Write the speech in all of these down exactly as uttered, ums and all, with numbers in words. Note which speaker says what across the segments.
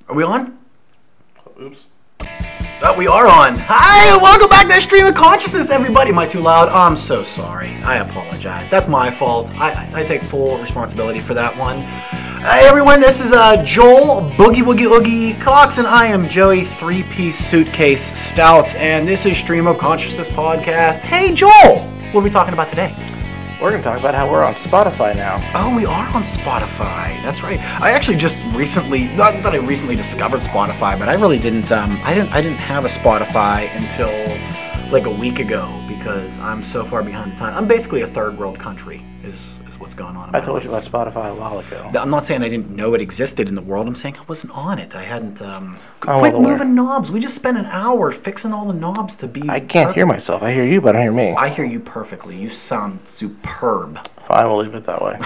Speaker 1: Are we on?
Speaker 2: Oops.
Speaker 1: Oh, we are on. Hi, welcome back to Stream of Consciousness, everybody. Am I too loud? I'm so sorry. I apologize. That's my fault. I, I, I take full responsibility for that one. Hey, everyone. This is uh, Joel Boogie Woogie Oogie Cox, and I am Joey Three-Piece Suitcase Stout, and this is Stream of Consciousness podcast. Hey, Joel. What are we talking about today?
Speaker 2: We're going to talk about how we're on Spotify now.
Speaker 1: Oh, we are on Spotify. That's right. I actually just recently, not that I recently discovered Spotify, but I really didn't, um, I didn't, I didn't have a Spotify until like a week ago because I'm so far behind the time. I'm basically a third world country is, is what's going on in
Speaker 2: I
Speaker 1: my
Speaker 2: told
Speaker 1: life.
Speaker 2: you about Spotify a while ago.
Speaker 1: I'm not saying I didn't know it existed in the world. I'm saying I wasn't on it. I hadn't, um,
Speaker 2: I'm
Speaker 1: quit
Speaker 2: well aware.
Speaker 1: moving knobs. We just spent an hour fixing all the knobs to be
Speaker 2: I can't
Speaker 1: perfect.
Speaker 2: hear myself. I hear you, but I don't hear me.
Speaker 1: I hear you perfectly. You sound superb.
Speaker 2: Fine, we'll leave it that way.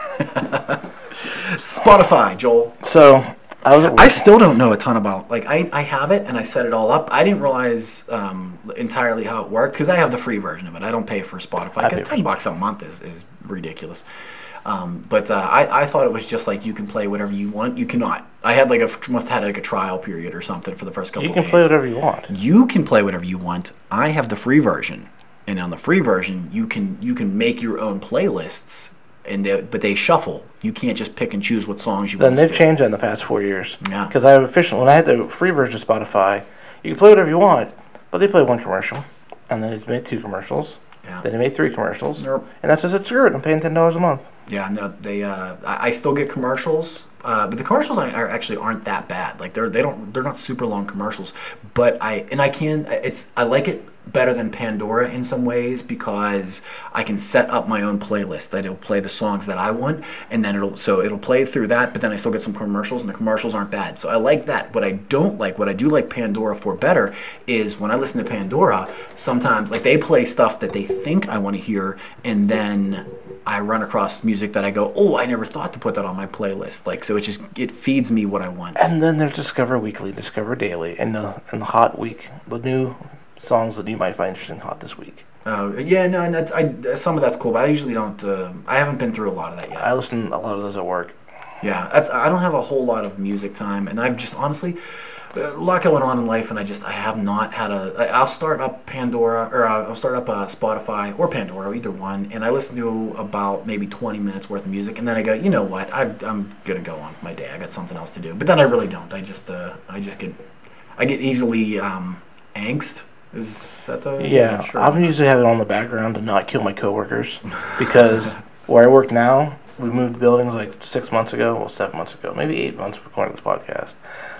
Speaker 1: Spotify, Joel.
Speaker 2: So, I was at work.
Speaker 1: I still don't know a ton about, like, I, I have it and I set it all up. I didn't realize um, entirely how it worked because I have the free version of it. I don't pay for Spotify
Speaker 2: I
Speaker 1: because
Speaker 2: pay for
Speaker 1: ten bucks a month is, is ridiculous. Um, but uh, I, I thought it was just like you can play whatever you want. You cannot. I had like a, must have had like a trial period or something for the first couple
Speaker 2: You
Speaker 1: of
Speaker 2: can
Speaker 1: days.
Speaker 2: play whatever you want.
Speaker 1: You can play whatever you want. I have the free version. And on the free version, you can you can make your own playlists, and they, but they shuffle. You can't just pick and choose what songs you
Speaker 2: Then
Speaker 1: want
Speaker 2: they've
Speaker 1: to.
Speaker 2: changed that in the past four years.
Speaker 1: Yeah.
Speaker 2: Because I have official, when I had the free version of Spotify, you can play whatever you want, but they play one commercial, and then they made two commercials,
Speaker 1: Yeah.
Speaker 2: then they made three commercials,
Speaker 1: Nope.
Speaker 2: and that's just screw it. I'm paying ten dollars a month.
Speaker 1: Yeah, no, they. Uh, I I still get commercials, uh, but the commercials are, are actually aren't that bad. Like they're they don't they're not super long commercials. But I and I can it's I like it better than Pandora in some ways because I can set up my own playlist that it'll play the songs that I want, and then it'll so it'll play through that. But then I still get some commercials, and the commercials aren't bad. So I like that. What I don't like, what I do like Pandora for better, is when I listen to Pandora. Sometimes like they play stuff that they think I want to hear, and then I run across music that I go, oh, I never thought to put that on my playlist. Like, so it just, it feeds me what I want.
Speaker 2: And then there's Discover Weekly, Discover Daily, and the, and the Hot Week, the new songs that you might find interesting hot this week.
Speaker 1: Uh, yeah, no, and that's, I, some of that's cool, but I usually don't, uh, I haven't been through a lot of that yet.
Speaker 2: I listen to a lot of those at work.
Speaker 1: Yeah, that's, I don't have a whole lot of music time, and I've just, honestly, a lot going on in life, and I just, I have not had a, I- I'll start up Pandora, or uh, I'll start up uh, Spotify, or Pandora, either one, and I listen to about maybe twenty minutes worth of music, and then I go, you know what, I've, I'm gonna go on with my day, I got something else to do, but then I really don't, I just, uh, I just get, I get easily, um, angst, is that the,
Speaker 2: Yeah,
Speaker 1: sure.
Speaker 2: I usually have it on the background to not kill my coworkers because where I work now, we moved buildings like six months ago, well, seven months ago, maybe eight months according to this podcast.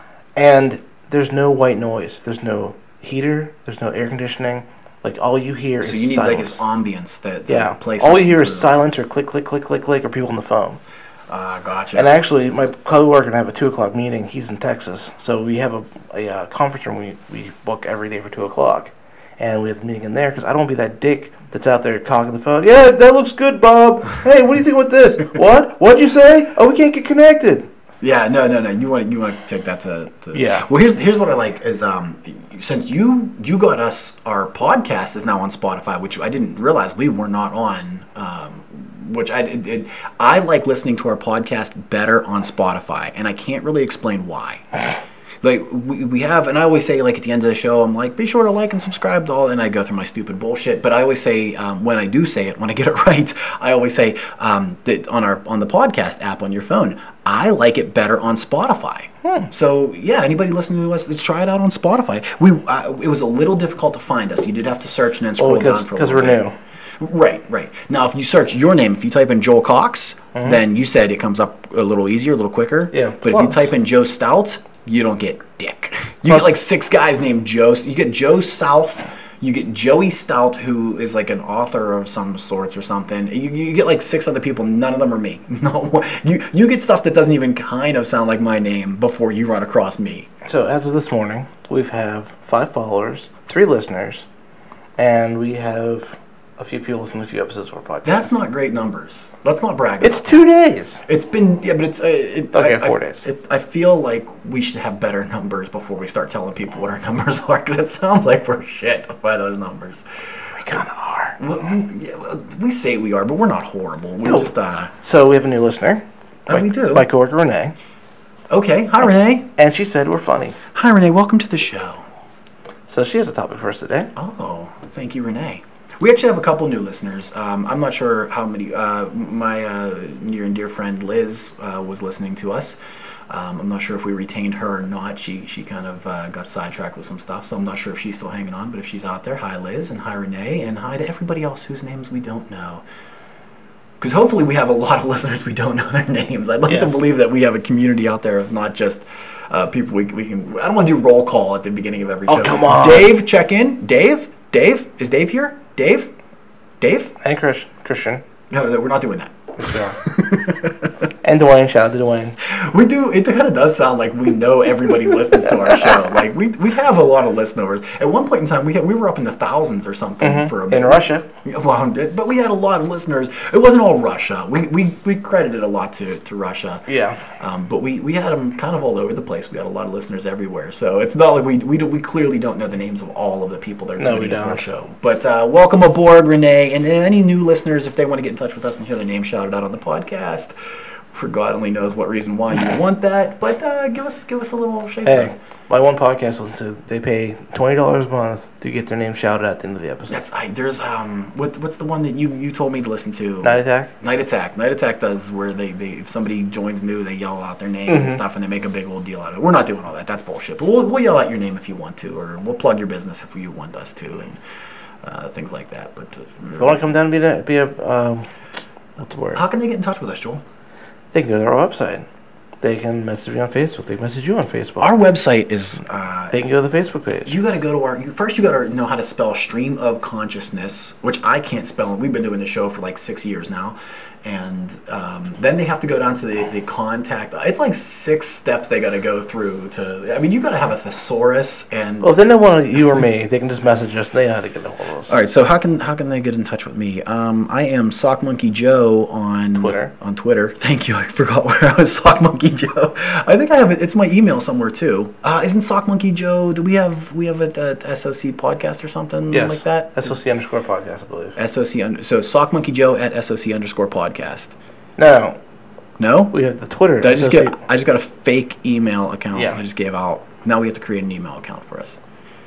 Speaker 2: And there's no white noise. There's no heater. There's no air conditioning. Like, all you hear
Speaker 1: So
Speaker 2: is
Speaker 1: you need,
Speaker 2: silence.
Speaker 1: like, this ambience that, that
Speaker 2: Yeah,
Speaker 1: plays
Speaker 2: all you hear is
Speaker 1: through.
Speaker 2: silence or click, click, click, click, click, or people on the phone.
Speaker 1: Ah, gotcha.
Speaker 2: And actually, my coworker and I have a two o'clock meeting. He's in Texas, so we have a, a uh, conference room we, we book every day for two o'clock, and we have the meeting in there because I don't want to be that dick that's out there talking on the phone. Yeah, that looks good, Bob. Hey, what do you think about this? What? What'd you say? Oh, we can't get connected.
Speaker 1: Yeah, no, no, no. You want you want to take that to, to
Speaker 2: Yeah.
Speaker 1: Well, here's here's what I like is um since you you got us our podcast is now on Spotify, which I didn't realize we were not on. Um, which I it, it, I like listening to our podcast better on Spotify, and I can't really explain why. Like we, we have, and I always say like at the end of the show, I'm like, be sure to like and subscribe to all, and I go through my stupid bullshit. But I always say um, when I do say it, when I get it right, I always say um, that on our on the podcast app on your phone, I like it better on Spotify.
Speaker 2: Hmm.
Speaker 1: So yeah, anybody listening to us, let's try it out on Spotify. We uh, it was a little difficult to find us. You did have to search and then scroll
Speaker 2: Oh, because
Speaker 1: down for a
Speaker 2: because
Speaker 1: little
Speaker 2: we're
Speaker 1: bit.
Speaker 2: new.
Speaker 1: Right, right. Now, if you search your name, if you type in Joel Cox,
Speaker 2: Mm-hmm.
Speaker 1: then you said it comes up a little easier, a little quicker.
Speaker 2: Yeah,
Speaker 1: But if you
Speaker 2: plus-
Speaker 1: type in Joe Stout, you don't get dick. You
Speaker 2: Plus-
Speaker 1: get like six guys named Joe. You get Joe South. You get Joey Stout, who is like an author of some sorts or something. You, you get like six other people. None of them are me. No, you you get stuff that doesn't even kind of sound like my name before you run across me.
Speaker 2: So as of this morning, we have five followers, three listeners, and we have a few people listening to a few episodes of our podcast.
Speaker 1: That's not great numbers. Let's not brag.
Speaker 2: It's
Speaker 1: about
Speaker 2: two days.
Speaker 1: that. It's been yeah, but it's uh, it,
Speaker 2: Okay,
Speaker 1: I,
Speaker 2: four
Speaker 1: I,
Speaker 2: days.
Speaker 1: It, I feel like we should have better numbers before we start telling people what our numbers are, because it sounds like we're shit by those numbers.
Speaker 2: We kind of are.
Speaker 1: Well, we, yeah, well, we say we are, but we're not horrible. We're
Speaker 2: No.
Speaker 1: just uh.
Speaker 2: So we have a new listener.
Speaker 1: Oh,
Speaker 2: my,
Speaker 1: we do?
Speaker 2: My coworker Renee.
Speaker 1: Okay. Hi, Renee.
Speaker 2: And she said we're funny.
Speaker 1: Hi, Renee. Welcome to the show.
Speaker 2: So she has a topic for us today.
Speaker 1: Oh, thank you, Renee. We actually have a couple new listeners. Um, I'm not sure how many. Uh, my uh, near and dear friend Liz uh, was listening to us. Um, I'm not sure if we retained her or not. She she kind of uh, got sidetracked with some stuff, so I'm not sure if she's still hanging on. But if she's out there, hi Liz, and hi Renee, and hi to everybody else whose names we don't know. Because hopefully we have a lot of listeners we don't know their names. I'd like
Speaker 2: Yes.
Speaker 1: to believe that we have a community out there of not just uh, people we, we can... I don't want to do roll call at the beginning of every show.
Speaker 2: Oh, come on.
Speaker 1: Dave, check in. Dave? Dave? Is Dave here? Dave? Dave?
Speaker 2: And Chris, Christian.
Speaker 1: No, we're not doing that.
Speaker 2: And Dwayne. Shout out to Dwayne.
Speaker 1: We do. It kind of does sound like we know everybody listens to our show. Like we we have a lot of listeners. At one point in time, we had, we were up in the thousands or something
Speaker 2: Mm-hmm.
Speaker 1: for a bit.
Speaker 2: In Russia.
Speaker 1: Well, but we had a lot of listeners. It wasn't all Russia. We we, we credited a lot to, to Russia.
Speaker 2: Yeah.
Speaker 1: Um, but we, we had them kind of all over the place. We had a lot of listeners everywhere. So it's not like we we do, we clearly don't know the names of all of the people that are
Speaker 2: No,
Speaker 1: tuning
Speaker 2: we
Speaker 1: into our
Speaker 2: don't.
Speaker 1: show. But uh, welcome aboard, Renee, and any new listeners, if they want to get in touch with us and hear their name shouted out on the podcast. For God only knows what reason why you want that, but uh, give us give us a little shake.
Speaker 2: Hey, my one podcast I listen to, they pay twenty dollars a month to get their name shouted at the end of the episode.
Speaker 1: That's I. There's um. What what's the one that you, you told me to listen to?
Speaker 2: Night Attack?
Speaker 1: Night Attack. Night Attack does where they, they if somebody joins new, they yell out their name and
Speaker 2: Mhm.
Speaker 1: stuff, and they make a big old deal out of it. We're not doing all that. That's bullshit. But we'll we'll yell out your name if you want to, or we'll plug your business if you want us to, and uh, things like that. But uh,
Speaker 2: If you want to come down and be a, be a um, what's the word?
Speaker 1: how can they get in touch with us, Joel?
Speaker 2: They can go to our website. They can message me on Facebook. They can message you on Facebook.
Speaker 1: Our website is. Uh,
Speaker 2: they can go to the Facebook page.
Speaker 1: You got to go to our. You, first, you got to know how to spell stream of consciousness, which I can't spell. We've been doing the show for like six years now, and um, then they have to go down to the, the contact. It's like six steps they got to go through to. I mean, you got to have a thesaurus and.
Speaker 2: Well, if they don't want you or me, they can just message us. They know how to get a hold of us.
Speaker 1: All right, so how can how can they get in touch with me? Um, I am Sock Monkey Joe on
Speaker 2: Twitter.
Speaker 1: On Twitter, thank you. I forgot where I was. Sock Monkey Joe. I think I have it. It's my email somewhere too. Uh, isn't Sock Monkey Joe? Do we have we have it at S O C podcast or something
Speaker 2: Yes.
Speaker 1: like that?
Speaker 2: S O C underscore podcast, I believe.
Speaker 1: S O C under, so Sock Monkey Joe at S O C underscore podcast.
Speaker 2: No,
Speaker 1: No,
Speaker 2: we have the Twitter.
Speaker 1: Did I just
Speaker 2: S O C
Speaker 1: get I just got a fake email account.
Speaker 2: Yeah.
Speaker 1: I just gave out. Now we have to create an email account for us.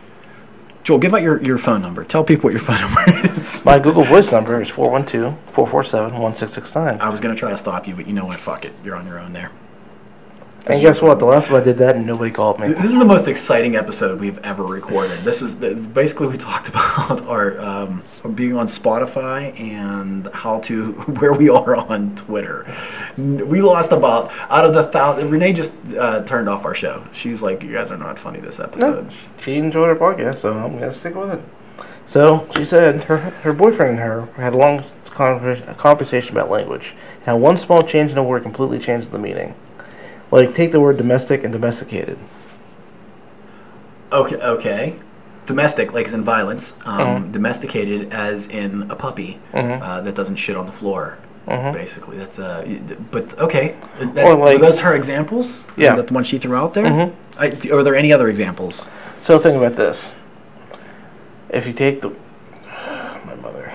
Speaker 1: Joel, give out your, your phone number. Tell people what your phone number is.
Speaker 2: My Google Voice number is four one two, four four seven, one six six nine.
Speaker 1: I was gonna try to stop you, but you know what? Fuck it. You're on your own there.
Speaker 2: And guess what? The last time I did that, and nobody called me.
Speaker 1: This is the most exciting episode we've ever recorded. This is the, basically we talked about our um, being on Spotify and how to where we are on Twitter. We lost about out of the thousand. Renee just uh, turned off our show. She's like, "You guys are not funny this episode."
Speaker 2: No, she enjoyed our podcast, so I'm gonna stick with it. So she said her her boyfriend and her had a long conver- conversation about language, and how one small change in a word completely changed the meaning. Like, take the word domestic and domesticated.
Speaker 1: Okay, okay. Domestic, like as in violence. Um,
Speaker 2: Mhm.
Speaker 1: Domesticated, as in a puppy
Speaker 2: Mhm.
Speaker 1: uh, that doesn't shit on the floor.
Speaker 2: Mhm.
Speaker 1: Basically, that's uh. But okay, that,
Speaker 2: Or like-
Speaker 1: are those her examples?
Speaker 2: Yeah.
Speaker 1: Is that the one she threw out there?
Speaker 2: Mhm.
Speaker 1: I, are there any other examples?
Speaker 2: So think about this. If you take the... My mother.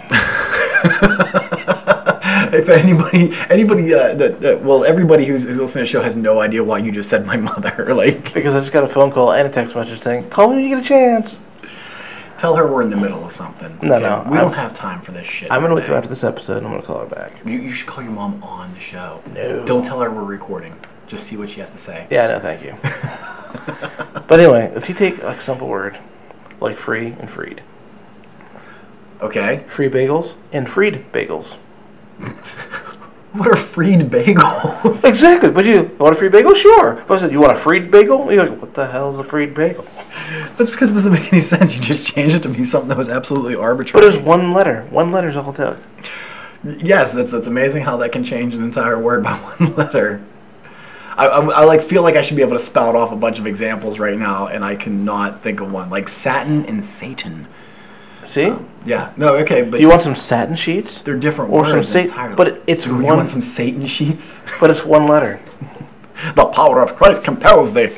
Speaker 1: If anybody, anybody uh, that, that, well, everybody who's, who's listening to the show has no idea why you just said my mother. Like,
Speaker 2: Because I just got a phone call and a text message saying, call me when you get a chance.
Speaker 1: tell her we're in the middle of something.
Speaker 2: No,
Speaker 1: okay?
Speaker 2: no,
Speaker 1: we
Speaker 2: I'm-
Speaker 1: don't have time for this shit.
Speaker 2: I'm going to wait
Speaker 1: today.
Speaker 2: till after this episode and I'm going to call her back.
Speaker 1: You, you should call your mom on the show.
Speaker 2: No.
Speaker 1: Don't tell her we're recording. Just see what she has to say.
Speaker 2: Yeah, no, thank you. But anyway, if you take like, a simple word, like free and freed.
Speaker 1: Okay.
Speaker 2: Free bagels and freed bagels.
Speaker 1: What are freed bagels?
Speaker 2: Exactly, but you want a free bagel? Sure. But I said, you want a freed bagel? You're like, what the hell is a freed bagel?
Speaker 1: That's because it doesn't make any sense. You just changed it to be something that was absolutely
Speaker 2: But
Speaker 1: arbitrary.
Speaker 2: it's one letter. One letter's all it took.
Speaker 1: Yes, that's it's amazing how that can change an entire word by one letter. I, I, I like feel like I should be able to spout off a bunch of examples right now, and I cannot think of one. Like satin and Satan.
Speaker 2: See?
Speaker 1: Um, yeah. No. Okay. But
Speaker 2: Do you want some satin sheets?
Speaker 1: they're different
Speaker 2: or
Speaker 1: words
Speaker 2: some Satan?
Speaker 1: entirely.
Speaker 2: But it- it's
Speaker 1: Ooh,
Speaker 2: one.
Speaker 1: You want some Satan sheets?
Speaker 2: But it's one letter.
Speaker 1: The power of Christ compels thee.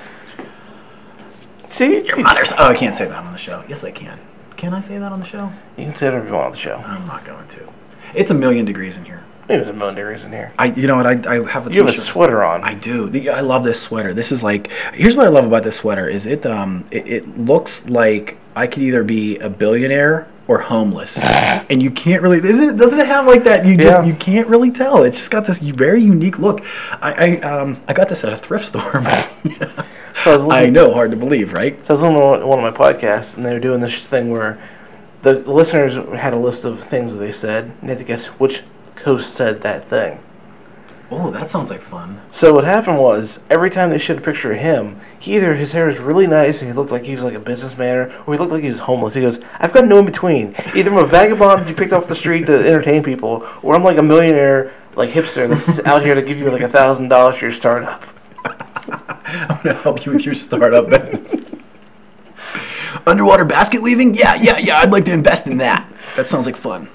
Speaker 2: See?
Speaker 1: Your mother's. Oh, I can't say that on the show. Yes, I can. Can I say that on the show?
Speaker 2: You can say whatever you want on the show.
Speaker 1: I'm not going to. It's a million degrees in here.
Speaker 2: Maybe there's a million degrees in here.
Speaker 1: I, you know what? I, I have a
Speaker 2: You have a
Speaker 1: t-shirt.
Speaker 2: sweater on.
Speaker 1: I do. The, I love this sweater. This is like. Here's what I love about this sweater. Is it um it, it looks like I could either be a billionaire or homeless, and you can't really. Isn't it? Doesn't it have like that? You just
Speaker 2: Yeah.
Speaker 1: you can't really tell. It's just got this very unique look. I, I um I got this at a thrift store.
Speaker 2: So I, was
Speaker 1: I
Speaker 2: listening,
Speaker 1: know, hard to believe, right?
Speaker 2: so I was listening to one of my podcasts, and they were doing this thing where the, the listeners had a list of things that they said, and they had to guess which host said that thing.
Speaker 1: Oh, that sounds like fun.
Speaker 2: So what happened was, every time they showed a picture of him, he either his hair was really nice and he looked like he was like a businessman, or he looked like he was homeless. He goes, I've got no in between. Either I'm a vagabond that you picked off the street to entertain people, or I'm like a millionaire, like hipster that's out here to give you like a thousand dollars for your startup.
Speaker 1: I'm gonna help you with your startup business. Underwater basket weaving? Yeah, yeah, yeah. I'd like to invest in that. That sounds like fun.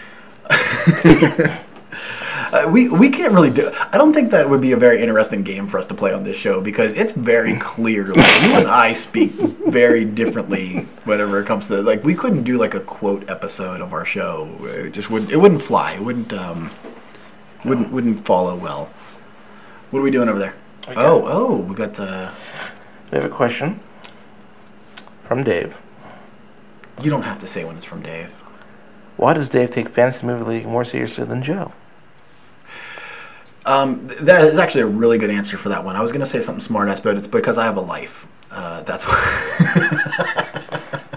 Speaker 1: Uh, we we can't really do. I don't think that would be a very interesting game for us to play on this show because it's very clear. Like, you and I speak very differently whenever it comes to like we couldn't do like a quote episode of our show. It just wouldn't. It wouldn't fly. It wouldn't um wouldn't wouldn't follow well. What are we doing over there?
Speaker 2: Okay.
Speaker 1: Oh oh we got uh.
Speaker 2: We have a question from Dave.
Speaker 1: You don't have to say when it's from Dave.
Speaker 2: Why does Dave take Fantasy Movie League more seriously than Joe?
Speaker 1: Um, th- that is actually a really good answer for that one. I was going to say something smart ass, but it's because I have a life. Uh, that's why.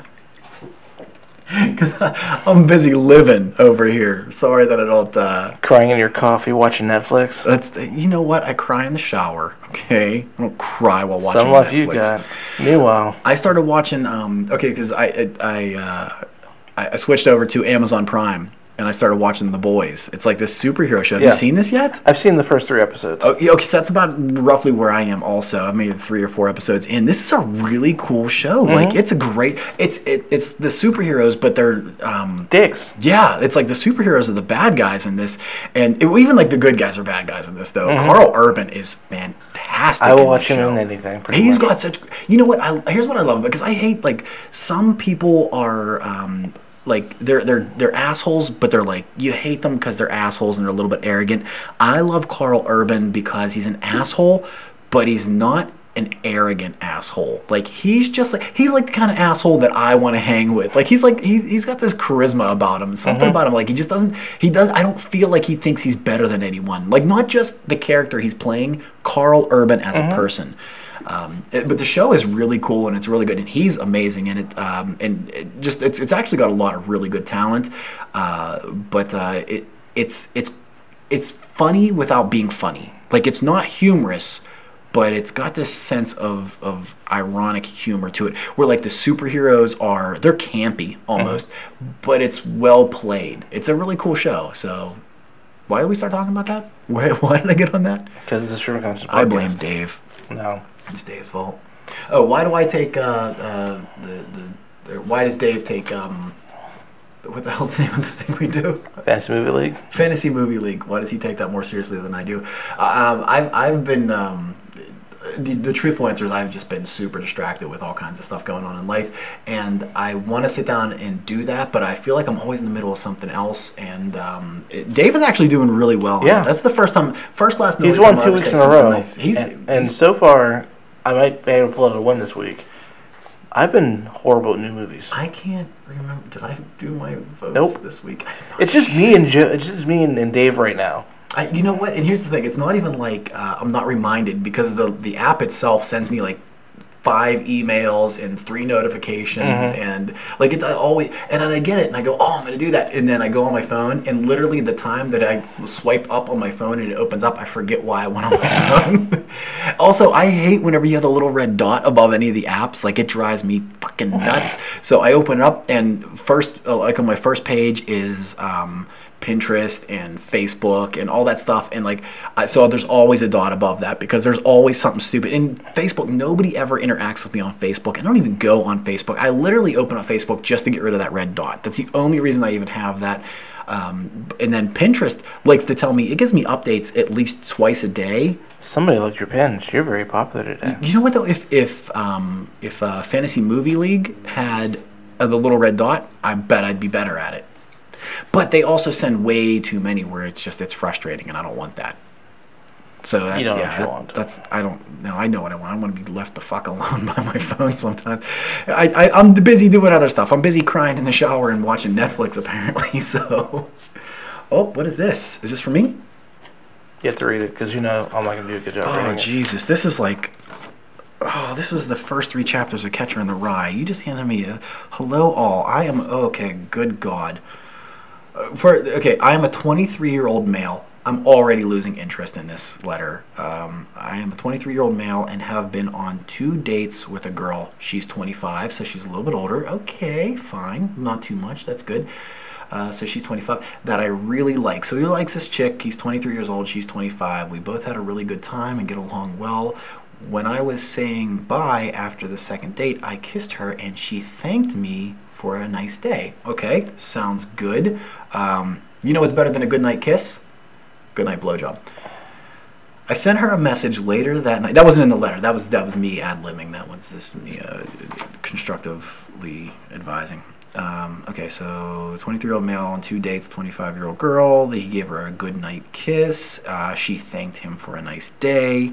Speaker 1: Because I'm busy living over here. Sorry that I don't. Uh,
Speaker 2: Crying in your coffee, watching Netflix.
Speaker 1: that's the, you know what? I cry in the shower. Okay, I don't cry while watching
Speaker 2: Some life
Speaker 1: Netflix.
Speaker 2: you got. Meanwhile,
Speaker 1: I started watching. Um, okay, because I I I, uh, I I switched over to Amazon Prime. And I started watching The Boys. It's like this superhero show. Have
Speaker 2: Yeah.
Speaker 1: you seen this yet?
Speaker 2: I've seen the first three episodes.
Speaker 1: Oh, yeah, okay, so that's about roughly where I am also. I've made three or four episodes in. This is a really cool show.
Speaker 2: Mm-hmm.
Speaker 1: Like, it's a great... It's it, it's the superheroes, but they're... Um,
Speaker 2: Dicks.
Speaker 1: yeah, it's like the superheroes are the bad guys in this. And it, even, like, the good guys are bad guys in this, though.
Speaker 2: Mm-hmm.
Speaker 1: Carl Urban is fantastic
Speaker 2: I will
Speaker 1: in
Speaker 2: watch
Speaker 1: this
Speaker 2: him
Speaker 1: show.
Speaker 2: in anything. Pretty
Speaker 1: He's
Speaker 2: much.
Speaker 1: got such... You know what? I, here's what I love, because I hate, like, some people are... Um, like they're they're they're assholes, but they're like you hate them because they're assholes and they're a little bit arrogant. I love Carl Urban because he's an asshole, but he's not an arrogant asshole. Like he's just like he's like the kind of asshole that I want to hang with. Like he's like he's, he's got this charisma about him, something
Speaker 2: Mm-hmm.
Speaker 1: about him. Like he just doesn't he does. I don't feel like he thinks he's better than anyone. Like not just the character he's playing, Carl Urban as
Speaker 2: Mm-hmm.
Speaker 1: a person. Um, it, but the show is really cool and it's really good and he's amazing in it. Um, and it just it's it's actually got a lot of really good talent. Uh, but uh, it it's it's it's funny without being funny. Like it's not humorous, but it's got this sense of of ironic humor to it. Where like the superheroes are they're campy almost, mm-hmm. but it's well played. It's a really cool show. So why did we start talking about that? Why, why did I get on that?
Speaker 2: Because it's a stream conscious podcast.
Speaker 1: I blame Dave.
Speaker 2: No.
Speaker 1: It's Dave's fault. Oh, why do I take uh, uh, the, the the? Why does Dave take um? What the hell's the name of the thing we do?
Speaker 2: Fantasy Movie League.
Speaker 1: Fantasy Movie League. Why does he take that more seriously than I do? Uh, um, I've I've been um, the, the truthful answer is I've just been super distracted with all kinds of stuff going on in life, and I want to sit down and do that, but I feel like I'm always in the middle of something else. And um, it, Dave is actually doing really well.
Speaker 2: Yeah,
Speaker 1: that's the first time, first last.
Speaker 2: He's won two weeks in a row.
Speaker 1: Nice. He's
Speaker 2: and, and
Speaker 1: he's,
Speaker 2: so far, I might be able to pull out a win this week. I've been horrible at new movies.
Speaker 1: I can't remember. Did I do my votes
Speaker 2: Nope.
Speaker 1: this week? I did not.
Speaker 2: It's just me and jo- it's just me and, and Dave right now.
Speaker 1: I, you know what? And here's the thing. It's not even like uh, I'm not reminded because the the app itself sends me like five emails and three notifications
Speaker 2: Mm-hmm.
Speaker 1: and like it I always and then I get it and I go, oh, I'm gonna do that, and then I go on my phone and literally the time that I swipe up on my phone and it opens up, I forget why I went on my phone. Also, I hate whenever you have the little red dot above any of the apps. Like it drives me fucking nuts. So I open it up and first, uh, like on my first page is um, Pinterest and Facebook and all that stuff, and like I, so there's always a dot above that because there's always something stupid. In Facebook, nobody ever interacts with me on Facebook. I don't even go on Facebook. I literally open up Facebook just to get rid of that red dot. That's the only reason I even have that. Um, and then Pinterest likes to tell me, it gives me updates at least twice a day.
Speaker 2: Somebody liked your pins. You're very popular today.
Speaker 1: You know what though? If if um, if uh, Fantasy Movie League had uh, the little red dot, I bet I'd be better at it. But they also send way too many where it's just it's frustrating, and I don't want that. So that's
Speaker 2: You don't know
Speaker 1: yeah,
Speaker 2: what you
Speaker 1: that-
Speaker 2: want.
Speaker 1: that's I don't know. I know what I want. I want to be left the fuck alone by my phone sometimes. I, I I'm busy doing other stuff. I'm busy crying in the shower and watching Netflix apparently. So, oh, what is this? Is this for me?
Speaker 2: You have to read it because you know I'm not going to do a good job
Speaker 1: Oh
Speaker 2: reading it.
Speaker 1: Jesus, this is like. Oh, this is the first three chapters of Catcher in the Rye. You just handed me a hello all. I am okay. Good God. Uh, for okay, I am a twenty-three-year-old male. I'm already losing interest in this letter. Um, I am a twenty-three-year-old male and have been on two dates with a girl. She's twenty-five, so she's a little bit older. Okay, fine. Not too much. That's good. Uh, so she's twenty-five. That I really like. So he likes this chick. He's twenty-three years old. She's twenty-five. We both had a really good time and get along well. When I was saying bye after the second date, I kissed her and she thanked me for a nice day. Okay, sounds good. Um, you know what's better than a good night kiss? Good night blowjob. I sent her a message later that night. That wasn't in the letter. That was that was me ad-libbing. That was just me uh, constructively advising. Um, okay, so twenty-three-year-old male on two dates, twenty-five-year-old girl. He gave her a good night kiss. Uh, she thanked him for a nice day.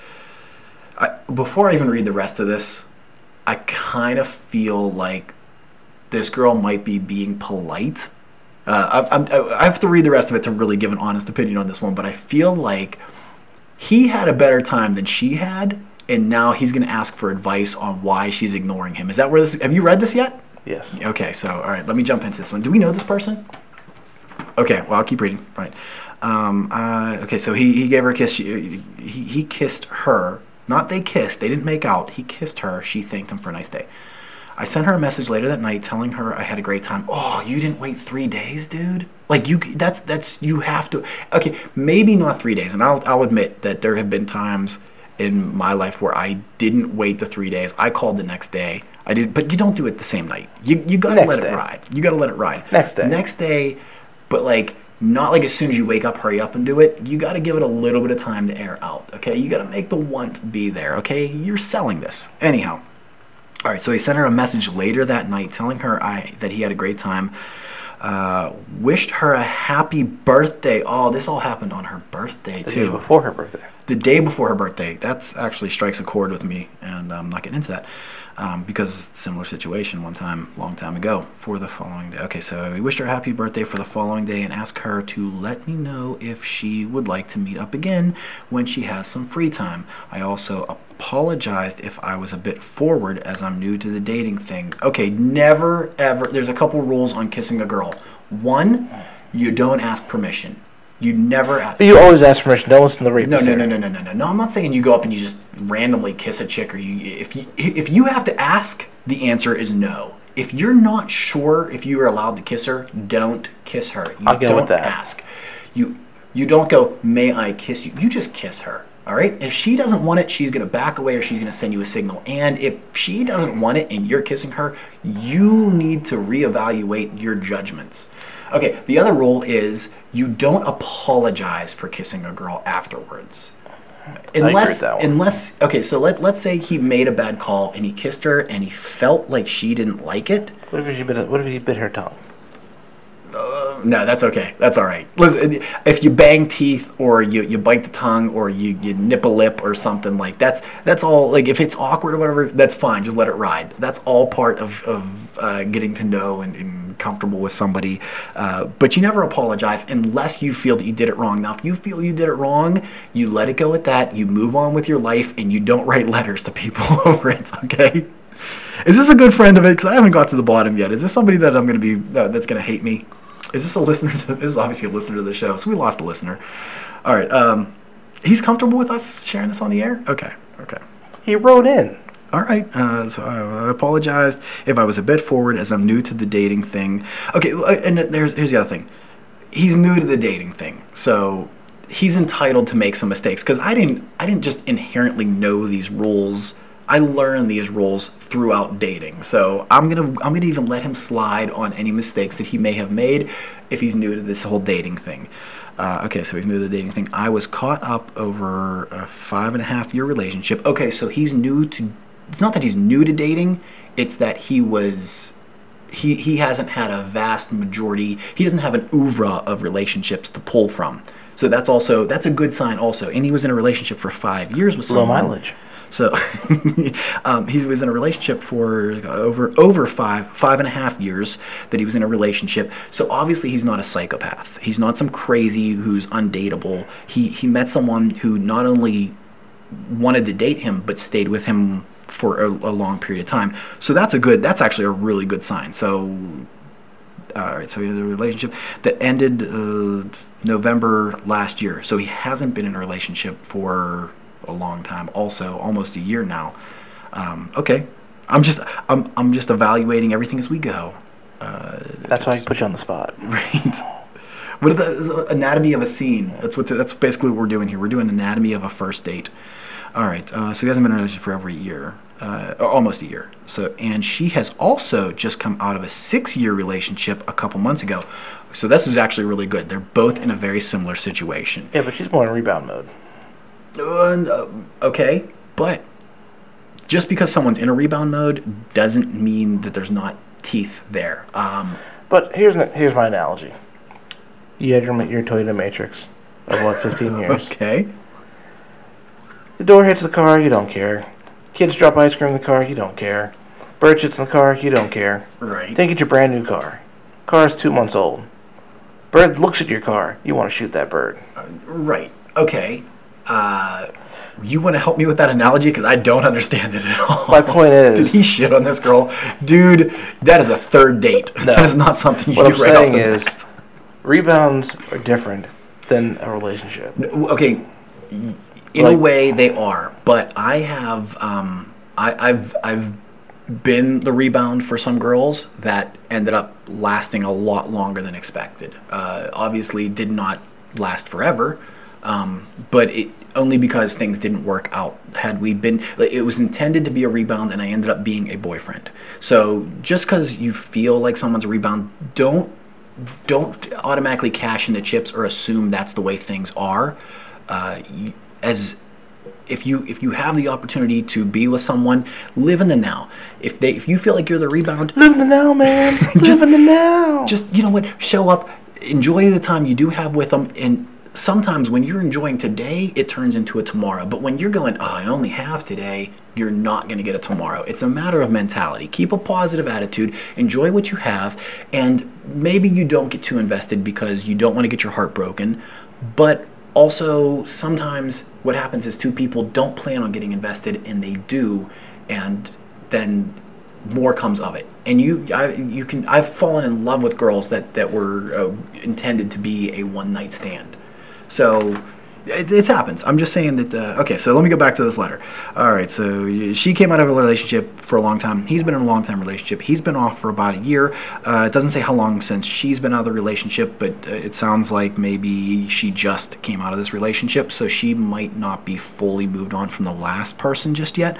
Speaker 1: I, before I even read the rest of this, I kind of feel like this girl might be being polite. Uh, I, I'm, I have to read the rest of it to really give an honest opinion on this one, but I feel like he had a better time than she had, and now he's going to ask for advice on why she's ignoring him. Is that where this? Have you read this yet?
Speaker 2: Yes.
Speaker 1: Okay, so all right, let me jump into this one. Do we know this person? Okay, well I'll keep reading. Right. Um, uh, okay, so he, he gave her a kiss. She, he he kissed her. Not they kissed. They didn't make out. He kissed her. She thanked him for a nice day. I sent her a message later that night telling her I had a great time. Oh, you didn't wait three days, dude? Like you that's that's you have to. Okay, maybe not three days. And I'll I'll admit that there have been times in my life where I didn't wait the three days. I called the next day. I did, but you don't do it the same night. You you gotta
Speaker 2: Next
Speaker 1: let
Speaker 2: day.
Speaker 1: it ride. You gotta let it ride.
Speaker 2: Next day.
Speaker 1: Next day, but like not like as soon as you wake up, hurry up and do it. You got to give it a little bit of time to air out, okay? You got to make the want be there, okay? You're selling this. Anyhow. All right, so he sent her a message later that night telling her I that he had a great time. Uh, wished her a happy birthday. Oh, this all happened on her birthday,
Speaker 2: The
Speaker 1: too.
Speaker 2: day before her birthday.
Speaker 1: The day before her birthday. That's actually strikes a chord with me, and I'm not getting into that. Um, because similar situation one time, long time ago, for the following day. Okay, so he wished her a happy birthday for the following day and asked her to let me know if she would like to meet up again when she has some free time. I also apologized if I was a bit forward as I'm new to the dating thing. Okay, never ever, there's a couple rules on kissing a girl. One, you don't ask permission. You never ask.
Speaker 2: But you always ask permission. Don't listen to the rapist.
Speaker 1: No, no,
Speaker 2: here.
Speaker 1: no, no, no, no, no. No, I'm not saying you go up and you just randomly kiss a chick, or you. If you if you have to ask, the answer is no. If you're not sure if you are allowed to kiss her, don't kiss her. You
Speaker 2: I'll go
Speaker 1: don't
Speaker 2: with that.
Speaker 1: ask. You you don't go, may I kiss you? You just kiss her. All right. If she doesn't want it, she's gonna back away, or she's gonna send you a signal. And if she doesn't want it, and you're kissing her, you need to reevaluate your judgments. Okay, the other rule is you don't apologize for kissing a girl afterwards.
Speaker 2: agree
Speaker 1: Unless,
Speaker 2: with that one.
Speaker 1: unless, okay, so let, let's say he made a bad call and he kissed her and he felt like she didn't like it.
Speaker 2: What if he bit? What if he bit her tongue?
Speaker 1: No, that's okay. That's all right. Listen, if you bang teeth or you, you bite the tongue or you, you nip a lip or something, like that's that's all. Like if it's awkward or whatever, that's fine. Just let it ride. That's all part of of uh, getting to know and, and comfortable with somebody. Uh, but you never apologize unless you feel that you did it wrong. Now, if you feel you did it wrong, you let it go at that. You move on with your life and you don't write letters to people over it. Okay. Is this a good friend of it? Because I haven't got to the bottom yet. Is this somebody that I'm going to be uh, that's going to hate me? Is this a listener? To, this is obviously a listener to the show, so we lost a listener. All right. Um, he's comfortable with us sharing this on the air? Okay. Okay.
Speaker 2: He wrote in.
Speaker 1: All right. Uh, so I apologized if I was a bit forward as I'm new to the dating thing. Okay. And there's here's the other thing. He's new to the dating thing, so he's entitled to make some mistakes. Because I didn't I didn't just inherently know these rules. I learned these rules throughout dating, so I'm gonna I'm gonna even let him slide on any mistakes that he may have made if he's new to this whole dating thing. Uh, okay, so he's new to the dating thing. I was caught up over a five and a half year relationship. Okay, so he's new to. It's not that he's new to dating; it's that he was he he hasn't had a vast majority. He doesn't have an oeuvre of relationships to pull from. So that's also that's a good sign also. And he was in a relationship for five years with someone.
Speaker 2: Low mileage.
Speaker 1: So um, he was in a relationship for like over over five five and a half years that he was in a relationship. So obviously he's not a psychopath. He's not some crazy who's undateable. He he met someone who not only wanted to date him but stayed with him for a, a long period of time. So that's a good. That's actually a really good sign. So all right. So he has a relationship that ended uh, November last year. So he hasn't been in a relationship for a long time, also almost a year now. Um, okay, I'm just I'm I'm just evaluating everything as we go. Uh,
Speaker 2: That's why I put you on the spot.
Speaker 1: Right. What is the anatomy of a scene? That's what the, that's basically what we're doing here. We're doing anatomy of a first date. All right. Uh, so he hasn't been in a relationship for over a year, uh, or almost a year. So and she has also just come out of a six-year relationship a couple months ago. So this is actually really good. They're both in a very similar situation.
Speaker 2: Yeah, but she's more in rebound mode.
Speaker 1: Uh, okay, but just because someone's in a rebound mode doesn't mean that there's not teeth there. Um,
Speaker 2: but here's here's my analogy. You had your your Toyota Matrix of what fifteen years.
Speaker 1: Okay.
Speaker 2: The door hits the car, you don't care. Kids drop ice cream in the car, you don't care. Bird shits in the car, you don't care.
Speaker 1: Right.
Speaker 2: Think it's your brand new car. Car's two months old. Bird looks at your car, you want to shoot that bird.
Speaker 1: Uh, right. Okay. Uh, you want to help me with that analogy? Because I don't understand it at all.
Speaker 2: My point is...
Speaker 1: Did he shit on this girl? Dude, that is a third date. No. That is not something you
Speaker 2: what
Speaker 1: do
Speaker 2: I'm
Speaker 1: right off the
Speaker 2: saying is,
Speaker 1: bat.
Speaker 2: Rebounds are different than a relationship.
Speaker 1: Okay, in like, a way they are. But I have... Um, I, I've I've been the rebound for some girls that ended up lasting a lot longer than expected. Uh, obviously, did not last forever. Um, but it only because things didn't work out. Had we been, like, it was intended to be a rebound, and I ended up being a boyfriend. So just because you feel like someone's a rebound, don't don't automatically cash in the chips or assume that's the way things are. Uh, as if you if you have the opportunity to be with someone, live in the now. If they if you feel like you're the rebound,
Speaker 2: live in the now, man.
Speaker 1: just,
Speaker 2: live in the now.
Speaker 1: Just you know what, show up, enjoy the time you do have with them, and sometimes when you're enjoying today, it turns into a tomorrow. But when you're going, oh, I only have today, you're not going to get a tomorrow. It's a matter of mentality. Keep a positive attitude. Enjoy what you have. And maybe you don't get too invested because you don't want to get your heart broken. But also, sometimes what happens is two people don't plan on getting invested, and they do. And then more comes of it. And you, I, you can. I've fallen in love with girls that, that were uh, intended to be a one-night stand. So it, it happens. I'm just saying that, uh, okay, so let me go back to this letter. All right, so she came out of a relationship for a long time. He's been in a long-time relationship. He's been off for about a year. Uh, it doesn't say how long since she's been out of the relationship, but uh, it sounds like maybe she just came out of this relationship, so she might not be fully moved on from the last person just yet.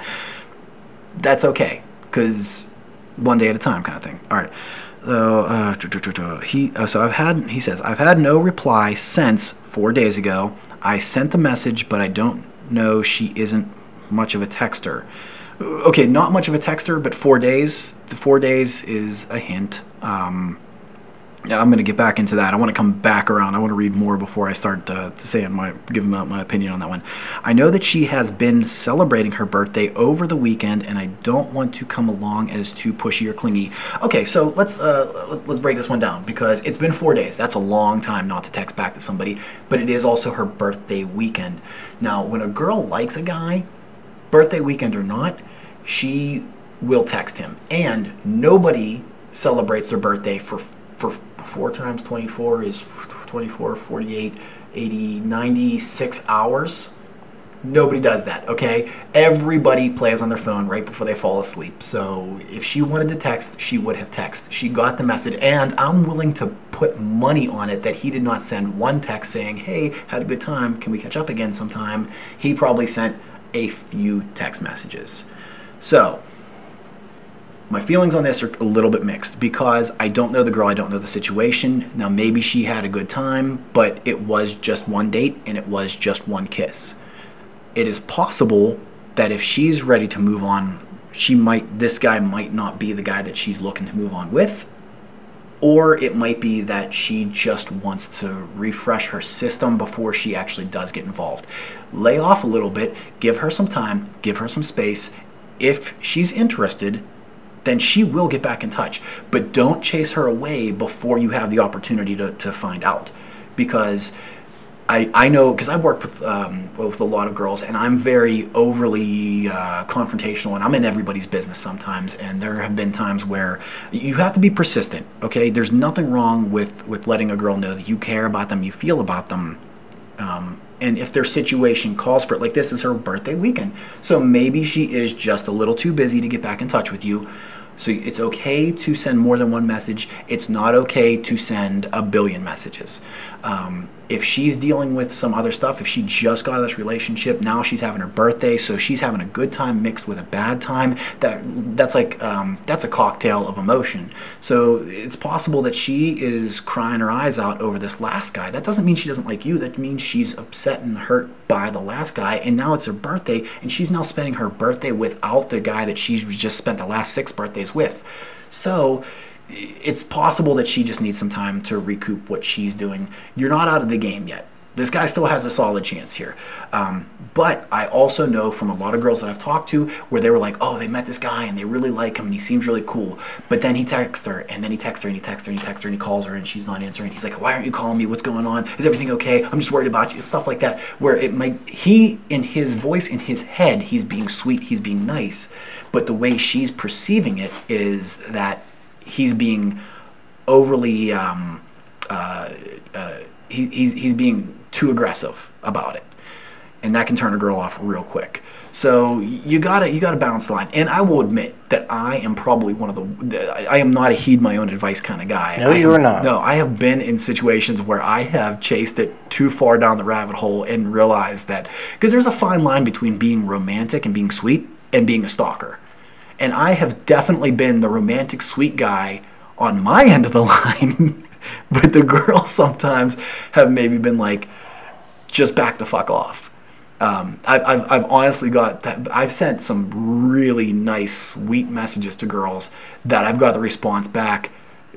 Speaker 1: That's okay, because one day at a time kind of thing. All right. So, uh, he, uh, so I've had, he says, I've had no reply since four days ago. I sent the message, but I don't know she isn't much of a texter. Okay, not much of a texter, but four days. The four days is a hint. Um, yeah, I'm going to get back into that. I want to come back around. I want to read more before I start uh, saying my, giving out my opinion on that one. I know that she has been celebrating her birthday over the weekend, and I don't want to come along as too pushy or clingy. Okay, so let's uh, let's break this one down, because it's been four days. That's a long time not to text back to somebody, but it is also her birthday weekend. Now, when a girl likes a guy, birthday weekend or not, she will text him, and nobody celebrates their birthday for for four times twenty-four is twenty-four, forty-eight, eighty, ninety-six hours. Nobody does that, okay? Everybody plays on their phone right before they fall asleep. So if she wanted to text, she would have texted. She got the message, and I'm willing to put money on it that he did not send one text saying, hey, had a good time, can we catch up again sometime? He probably sent a few text messages. So my feelings on this are a little bit mixed, because I don't know the girl, I don't know the situation. Now, maybe she had a good time, but it was just one date and it was just one kiss. It is possible that if she's ready to move on she might, this guy might not be the guy that she's looking to move on with. Or it might be that she just wants to refresh her system before she actually does get involved. Lay off a little bit, give her some time, give her some space. If she's interested, then she will get back in touch. But don't chase her away before you have the opportunity to, to find out. Because I, I know, because I've worked with um, with a lot of girls, and I'm very overly uh, confrontational, and I'm in everybody's business sometimes, and there have been times where you have to be persistent, okay? There's nothing wrong with, with letting a girl know that you care about them, you feel about them, um, and if their situation calls for it, like this is her birthday weekend, so maybe she is just a little too busy to get back in touch with you. So it's okay to send more than one message. It's not okay to send a billion messages. Um, if she's dealing with some other stuff, if she just got out of this relationship, now she's having her birthday, so she's having a good time mixed with a bad time, that that's like um, that's a cocktail of emotion. So it's possible that she is crying her eyes out over this last guy. That doesn't mean she doesn't like you. That means she's upset and hurt by the last guy, and now it's her birthday, and she's now spending her birthday without the guy that she's just spent the last six birthdays with. So it's possible that she just needs some time to recoup what she's doing. You're not out of the game yet. This guy still has a solid chance here. Um, but I also know from a lot of girls that I've talked to where they were like, oh, they met this guy and they really like him and he seems really cool. But then he texts her and then he texts her and he texts her and he texts her and he calls her and she's not answering. He's like, why aren't you calling me? What's going on? Is everything okay? I'm just worried about you. Stuff like that. Where it might, he, in his voice, in his head, he's being sweet, he's being nice. But the way she's perceiving it is that he's being overly, um, uh, uh, he, he's, he's being too aggressive about it. And that can turn a girl off real quick. So you gotta you gotta balance the line. And I will admit that I am probably one of the I am not a heed my own advice kind of guy.
Speaker 2: No, you are not.
Speaker 1: No, I have been in situations where I have chased it too far down the rabbit hole and realized that because there's a fine line between being romantic and being sweet and being a stalker. And I have definitely been the romantic sweet guy on my end of the line. But the girls sometimes have maybe been like, just back the fuck off. Um, I've, I've, I've honestly got, I've sent some really nice, sweet messages to girls that I've got the response back,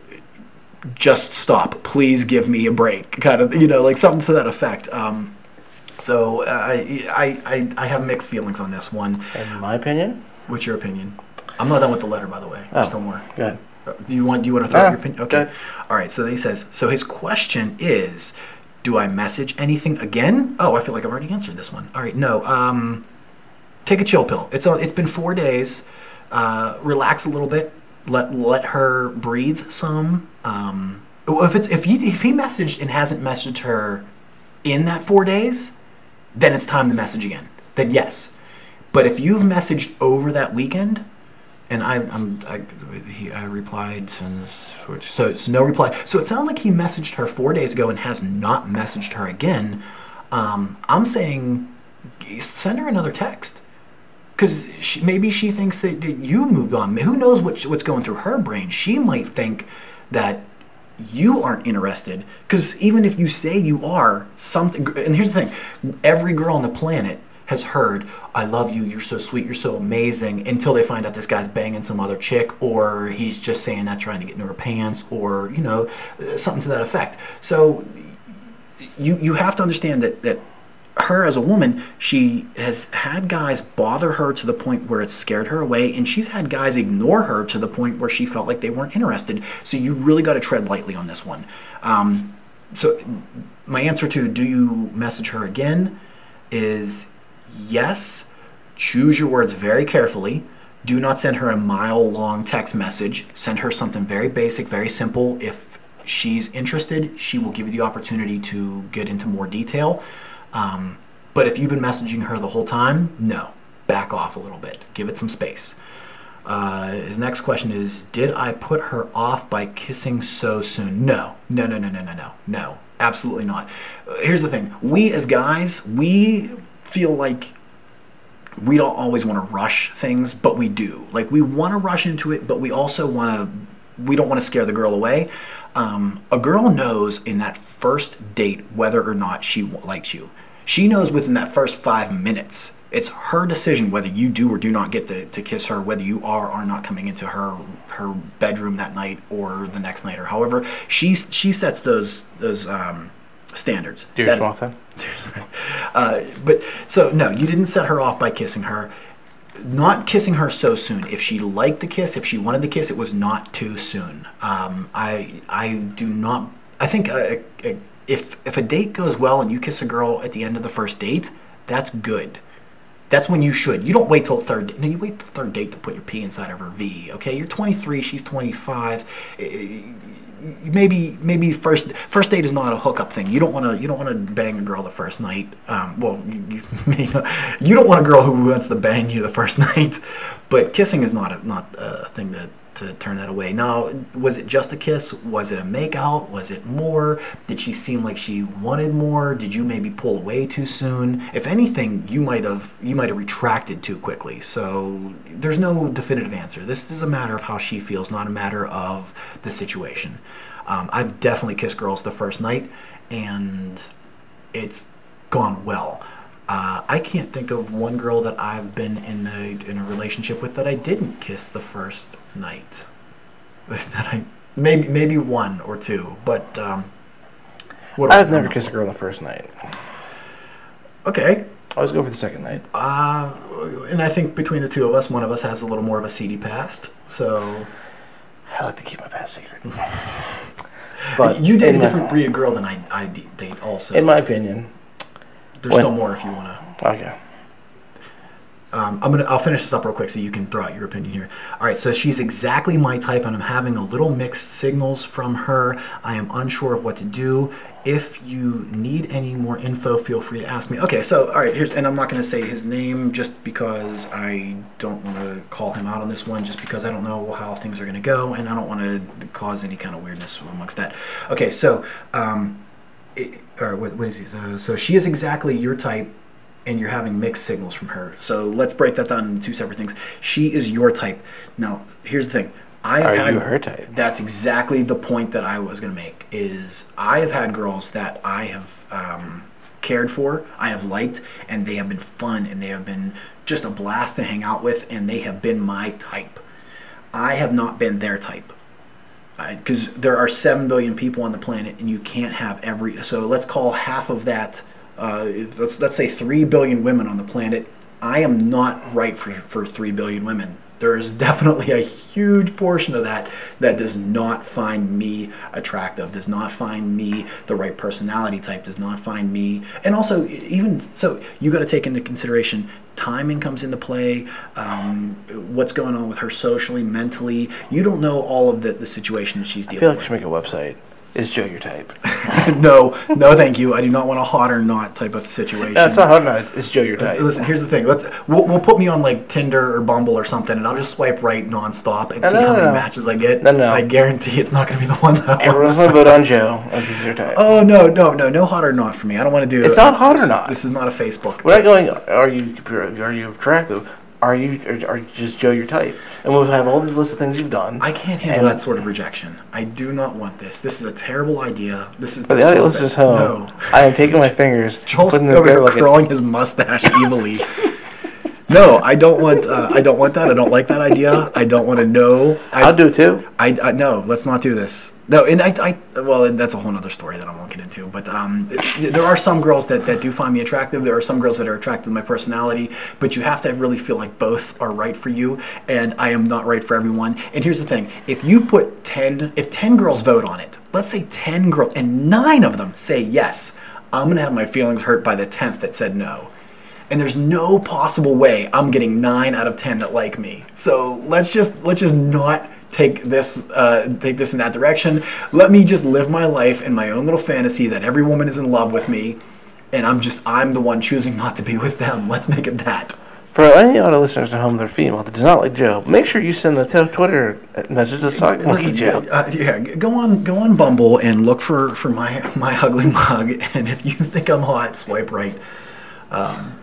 Speaker 1: just stop, please give me a break, kind of, you know, like something to that effect. Um, so uh, I, I, I have mixed feelings on this one.
Speaker 2: In my opinion?
Speaker 1: What's your opinion? I'm not done with the letter, by the way. There's
Speaker 2: oh,
Speaker 1: still more.
Speaker 2: Go ahead.
Speaker 1: Do you want, do you want to throw out
Speaker 2: yeah,
Speaker 1: your opinion? Okay. All right, so he says, so his question is, do I message anything again? Oh, I feel like I've already answered this one. All right, no. Um, take a chill pill. It's a, it's been four days. Uh, relax a little bit. Let let her breathe some. Um, if it's if he if he messaged and hasn't messaged her in that four days, then it's time to message again. Then yes. But if you've messaged over that weekend, and I I'm I, he, I replied since so it's no reply. So it sounds like he messaged her four days ago and has not messaged her again. Um, I'm saying send her another text because maybe she thinks that, that you moved on. Who knows what what's going through her brain? She might think that you aren't interested because even if you say you are, something. And here's the thing: every girl on the planet has heard, I love you, you're so sweet, you're so amazing, until they find out this guy's banging some other chick, or he's just saying that trying to get into her pants, or, you know, something to that effect. So you you have to understand that, that her as a woman, she has had guys bother her to the point where it scared her away, and she's had guys ignore her to the point where she felt like they weren't interested. So you really got to tread lightly on this one. Um, so my answer to do you message her again is yes. Choose your words very carefully. Do not send her a mile-long text message. Send her something very basic, very simple. If she's interested, she will give you the opportunity to get into more detail. Um, but if you've been messaging her the whole time, no. Back off a little bit. Give it some space. Uh, his next question is, did I put her off by kissing so soon? No. No, no, no, no, no, no. No. Absolutely not. Here's the thing. We as guys, we feel like we don't always want to rush things, but we do. Like, we want to rush into it, but we also want to, we don't want to scare the girl away. Um, a girl knows in that first date whether or not she likes you. She knows within that first five minutes It's her decision whether you do or do not get to, to kiss her, whether you are or are not coming into her her bedroom that night or the next night or however. She she sets those those um, standards.
Speaker 2: Dear small thing.
Speaker 1: Uh, but so no, you didn't set her off by kissing her. Not kissing her so soon. If she liked the kiss, if she wanted the kiss, it was not too soon. Um, I I do not. I think uh, uh, if if a date goes well and you kiss a girl at the end of the first date, that's good. That's when you should. You don't wait till third. No, you wait till third date to put your pee inside of her V. Okay, you're twenty-three. She's twenty-five. Maybe maybe first first date is not a hookup thing. You don't want to you don't want to bang a girl the first night. Um, well, you you, may not, you don't want a girl who wants to bang you the first night. But kissing is not a, not a thing that. To turn that away. Now, was it just a kiss? Was it a make-out? Was it more? Did she seem like she wanted more? Did you maybe pull away too soon? If anything, you might have you might have retracted too quickly. So there's no definitive answer. This is a matter of how she feels, not a matter of the situation. Um, I've definitely kissed girls the first night, and it's gone well. Uh, I can't think of one girl that I've been in a in a relationship with that I didn't kiss the first night. That I maybe maybe one or two, but um,
Speaker 2: what I've never kissed a girl on the first night.
Speaker 1: Okay.
Speaker 2: I always go for the second night.
Speaker 1: Uh, and I think between the two of us, one of us has a little more of a seedy past. So
Speaker 2: I like to keep my past secret. But
Speaker 1: you date a different breed of girl than I I date also.
Speaker 2: In my opinion.
Speaker 1: There's when, still more if you want to.
Speaker 2: Okay.
Speaker 1: Um, I'm gonna. I'll finish this up real quick so you can throw out your opinion here. All right. So she's exactly my type, and I'm having a little mixed signals from her. I am unsure of what to do. If you need any more info, feel free to ask me. Okay. So all right. Here's, and I'm not going to say his name just because I don't want to call him out on this one, just because I don't know how things are going to go, and I don't want to cause any kind of weirdness amongst that. Okay. So. Um, It, or what, what is he? Uh, so she is exactly your type, and you're having mixed signals from her. So let's break that down into two separate things. She is your type. Now, here's the thing. I have
Speaker 2: Are
Speaker 1: had,
Speaker 2: you her type?
Speaker 1: That's exactly the point that I was going to make. Is I have had girls that I have um, cared for, I have liked, and they have been fun, and they have been just a blast to hang out with, and they have been my type. I have not been their type. Because there are seven billion people on the planet, and you can't have every. So let's call half of that. Uh, let's let's say three billion women on the planet. I am not right for for three billion women. There is definitely a huge portion of that that does not find me attractive, does not find me the right personality type, does not find me. And also, even so, you got to take into consideration timing comes into play, um, what's going on with her socially, mentally. You don't know all of the, the situation that she's
Speaker 2: I
Speaker 1: dealing
Speaker 2: feel like
Speaker 1: with.
Speaker 2: we should make a website. Is Joe your type?
Speaker 1: no, no, thank you. I do not want a hot or not type of situation.
Speaker 2: No, it's not hot or not. Is Joe your type?
Speaker 1: Listen, here's the thing. Let's we'll, we'll put me on like Tinder or Bumble or something, and I'll just swipe right nonstop and
Speaker 2: no,
Speaker 1: see
Speaker 2: no,
Speaker 1: how many
Speaker 2: no.
Speaker 1: matches I get.
Speaker 2: No, no.
Speaker 1: I guarantee it's not going to be the ones I want.
Speaker 2: Everyone's going to vote on Joe. If he's your type.
Speaker 1: Oh no, no, no, no hot or not for me. I don't want to do.
Speaker 2: It's not hot
Speaker 1: this,
Speaker 2: or not.
Speaker 1: This is not a Facebook.
Speaker 2: We're not going. Are you are you attractive? Are you are, are you just Joe your type? And we'll have all these lists of things you've done.
Speaker 1: I can't handle that sort of rejection. I do not want this. This is a terrible idea. This is.
Speaker 2: For the audio listeners home,
Speaker 1: no.
Speaker 2: I am taking my fingers.
Speaker 1: Joel's
Speaker 2: putting them
Speaker 1: over here
Speaker 2: like
Speaker 1: curling his mustache evilly. No, I don't want. Uh, I don't want that. I don't like that idea. I don't want to know. I,
Speaker 2: I'll do it too.
Speaker 1: I, I no. Let's not do this. No, and I, I well, that's a whole other story that I won't get into. But um, there are some girls that, that do find me attractive. There are some girls that are attracted to my personality. But you have to really feel like both are right for you, and I am not right for everyone. And here's the thing: if you put ten, if ten girls vote on it, let's say ten girls, and nine of them say yes, I'm gonna have my feelings hurt by the tenth that said no. And there's no possible way I'm getting nine out of ten that like me. So let's just let's just not take this uh, take this in that direction. Let me just live my life in my own little fantasy that every woman is in love with me, and I'm just I'm the one choosing not to be with them. Let's make it that.
Speaker 2: For any auto listeners at home that are female that does not like Joe, make sure you send the t- Twitter message to Sock Monkey Joe.
Speaker 1: Uh, yeah, go on go on Bumble and look for, for my my ugly mug, and if you think I'm hot, swipe right. Um,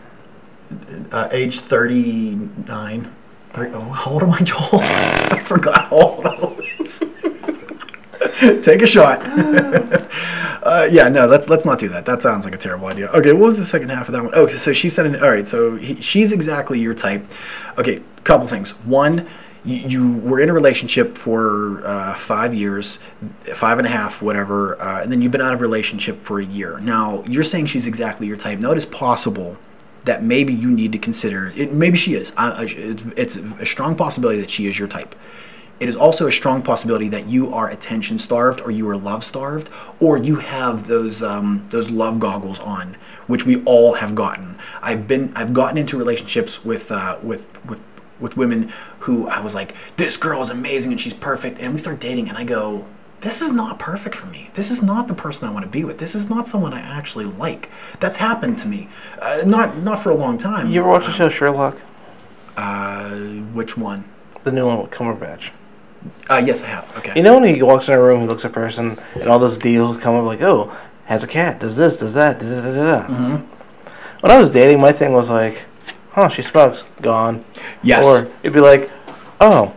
Speaker 1: Uh, age thirty-nine. thirty, oh, how old am I, Joel? I forgot how old I was. Take a shot. Uh, yeah, no, let's let's not do that. That sounds like a terrible idea. Okay, what was the second half of that one? Oh, so she said, all right, so he, she's exactly your type. Okay, couple things. One, you, you were in a relationship for uh, five years, five and a half, whatever, uh, and then you've been out of a relationship for a year. Now, you're saying she's exactly your type. Now, it is possible that maybe you need to consider, it, maybe she is. I, it's, it's a strong possibility that she is your type. It is also a strong possibility that you are attention starved, or you are love starved, or you have those um, those love goggles on, which we all have gotten. I've been I've gotten into relationships with uh, with with with women who I was like, this girl is amazing and she's perfect, and we start dating, and I go, this is not perfect for me. This is not the person I want to be with. This is not someone I actually like. That's happened to me, uh, not not for a long time.
Speaker 2: You ever watch the show Sherlock?
Speaker 1: Uh, which one?
Speaker 2: The new one with Cumberbatch.
Speaker 1: Uh, yes, I have. Okay.
Speaker 2: You know when he walks in a room, he looks at a person, and all those deals come up like, oh, has a cat, does this, does that, da da da da.
Speaker 1: Mm-hmm.
Speaker 2: When I was dating, my thing was like, huh, she smokes, gone.
Speaker 1: Yes.
Speaker 2: Or it'd be like, oh,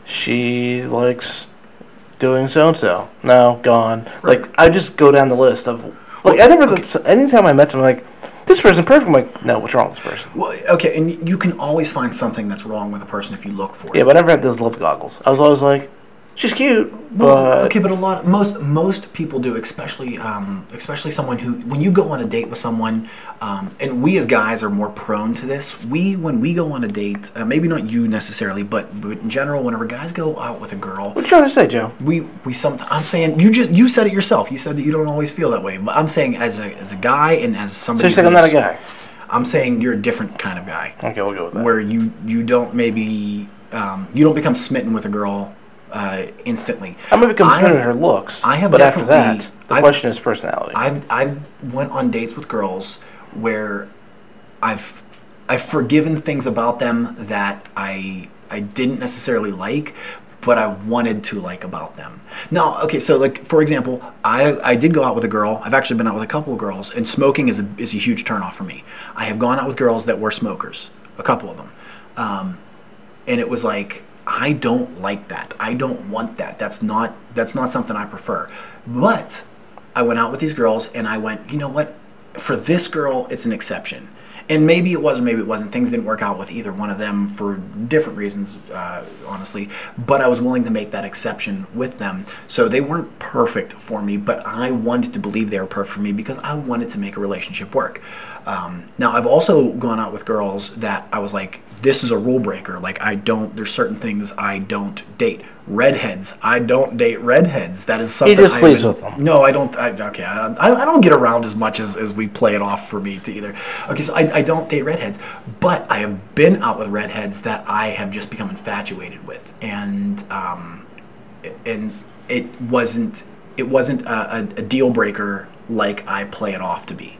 Speaker 2: she likes doing so and so, no, gone.
Speaker 1: Right.
Speaker 2: Like I just go down the list of like I never. Okay. Anytime I met someone, like this person perfect, I'm like, no, what's wrong with this person?
Speaker 1: Well, okay, and you can always find something that's wrong with a person if you look for it.
Speaker 2: Yeah, but I never had those love goggles. I was always like, she's cute,
Speaker 1: Well,
Speaker 2: but
Speaker 1: okay, but a lot, most most people do, especially um, especially someone who, when you go on a date with someone, um, and we as guys are more prone to this. We, when we go on a date, uh, maybe not you necessarily, but, but in general, whenever guys go out with a girl,
Speaker 2: what are you trying to say, Joe?
Speaker 1: we we sometimes. I'm saying you just you said it yourself. You said that you don't always feel that way, but I'm saying as a as a guy and as
Speaker 2: So
Speaker 1: somebody.
Speaker 2: you're saying I'm not a
Speaker 1: who's-
Speaker 2: guy?
Speaker 1: I'm saying you're a different kind of guy.
Speaker 2: Okay, we'll go with that.
Speaker 1: Where you you don't maybe um, you don't become smitten with a girl uh, instantly.
Speaker 2: I'm gonna become
Speaker 1: I-
Speaker 2: smitten with her looks.
Speaker 1: I have
Speaker 2: but after that,
Speaker 1: definitely-
Speaker 2: the
Speaker 1: I've-
Speaker 2: question is personality.
Speaker 1: I've I've went on dates with girls where I've I've forgiven things about them that I I didn't necessarily like, but I wanted to like about them. Now, okay, so like for example, I I did go out with a girl. I've actually been out with a couple of girls, and smoking is a is a huge turnoff for me. I have gone out with girls that were smokers, a couple of them, um, and it was like, I don't like that. I don't want that. That's not that's not something I prefer. But I went out with these girls, and I went, you know what? For this girl, it's an exception. And maybe it was, or maybe it wasn't. Things didn't work out with either one of them for different reasons, uh, honestly. But I was willing to make that exception with them. So they weren't perfect for me, but I wanted to believe they were perfect for me because I wanted to make a relationship work. Um, now, I've also gone out with girls that I was like, this is a rule breaker. Like, I don't, there's certain things I don't date. Redheads, I don't date redheads. That is something.
Speaker 2: He just
Speaker 1: I've
Speaker 2: sleeps
Speaker 1: been-
Speaker 2: with them.
Speaker 1: No, I don't. I, okay, I, I don't get around as much as, as we play it off for me to either. Okay, so I, I don't date redheads, but I have been out with redheads that I have just become infatuated with, and um, and it wasn't it wasn't a, a, a deal breaker like I play it off to be.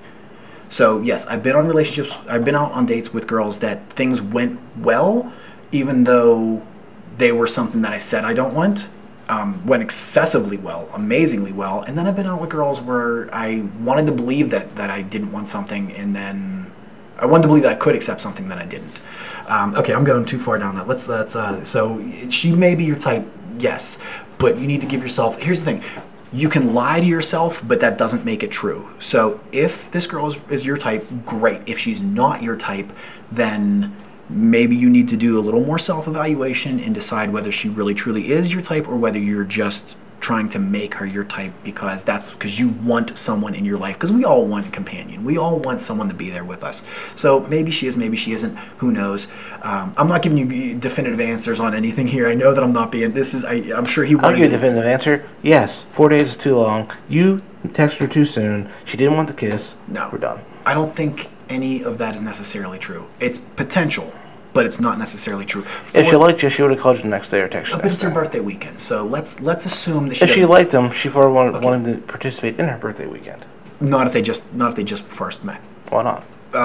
Speaker 1: So yes, I've been on relationships. I've been out on dates with girls that things went well, even though they were something that I said I don't want. Um, went excessively well, amazingly well, and then I've been out with girls where I wanted to believe that that I didn't want something, and then I wanted to believe that I could accept something that I didn't. Um, okay, I'm going too far down that. Let's let's. Uh, so she may be your type, yes, but you need to give yourself. Here's the thing. You can lie to yourself, but that doesn't make it true. So if this girl is, is your type, great. If she's not your type, then maybe you need to do a little more self-evaluation and decide whether she really truly is your type or whether you're just trying to make her your type because that's because you want someone in your life. Because we all want a companion. We all want someone to be there with us. So maybe she is, maybe she isn't. Who knows? Um, I'm not giving you definitive answers on anything here. I know that I'm not being. This is. I, I'm sure he.
Speaker 2: I'll
Speaker 1: wanted
Speaker 2: give you a
Speaker 1: to-
Speaker 2: definitive answer. Yes, four days is too long. You texted her too soon. She didn't want the kiss.
Speaker 1: No.
Speaker 2: We're done.
Speaker 1: I don't think any of that is necessarily true. It's potential, but it's not necessarily true.
Speaker 2: If she
Speaker 1: For-
Speaker 2: liked you, she would have called you the next day or texted you.
Speaker 1: but
Speaker 2: next
Speaker 1: it's her
Speaker 2: day.
Speaker 1: birthday weekend, so let's let's assume that she
Speaker 2: If she
Speaker 1: doesn't-
Speaker 2: liked him, she probably wanted,
Speaker 1: Okay.
Speaker 2: wanted to participate in her birthday weekend.
Speaker 1: not if they just not if they just first met.
Speaker 2: Why not?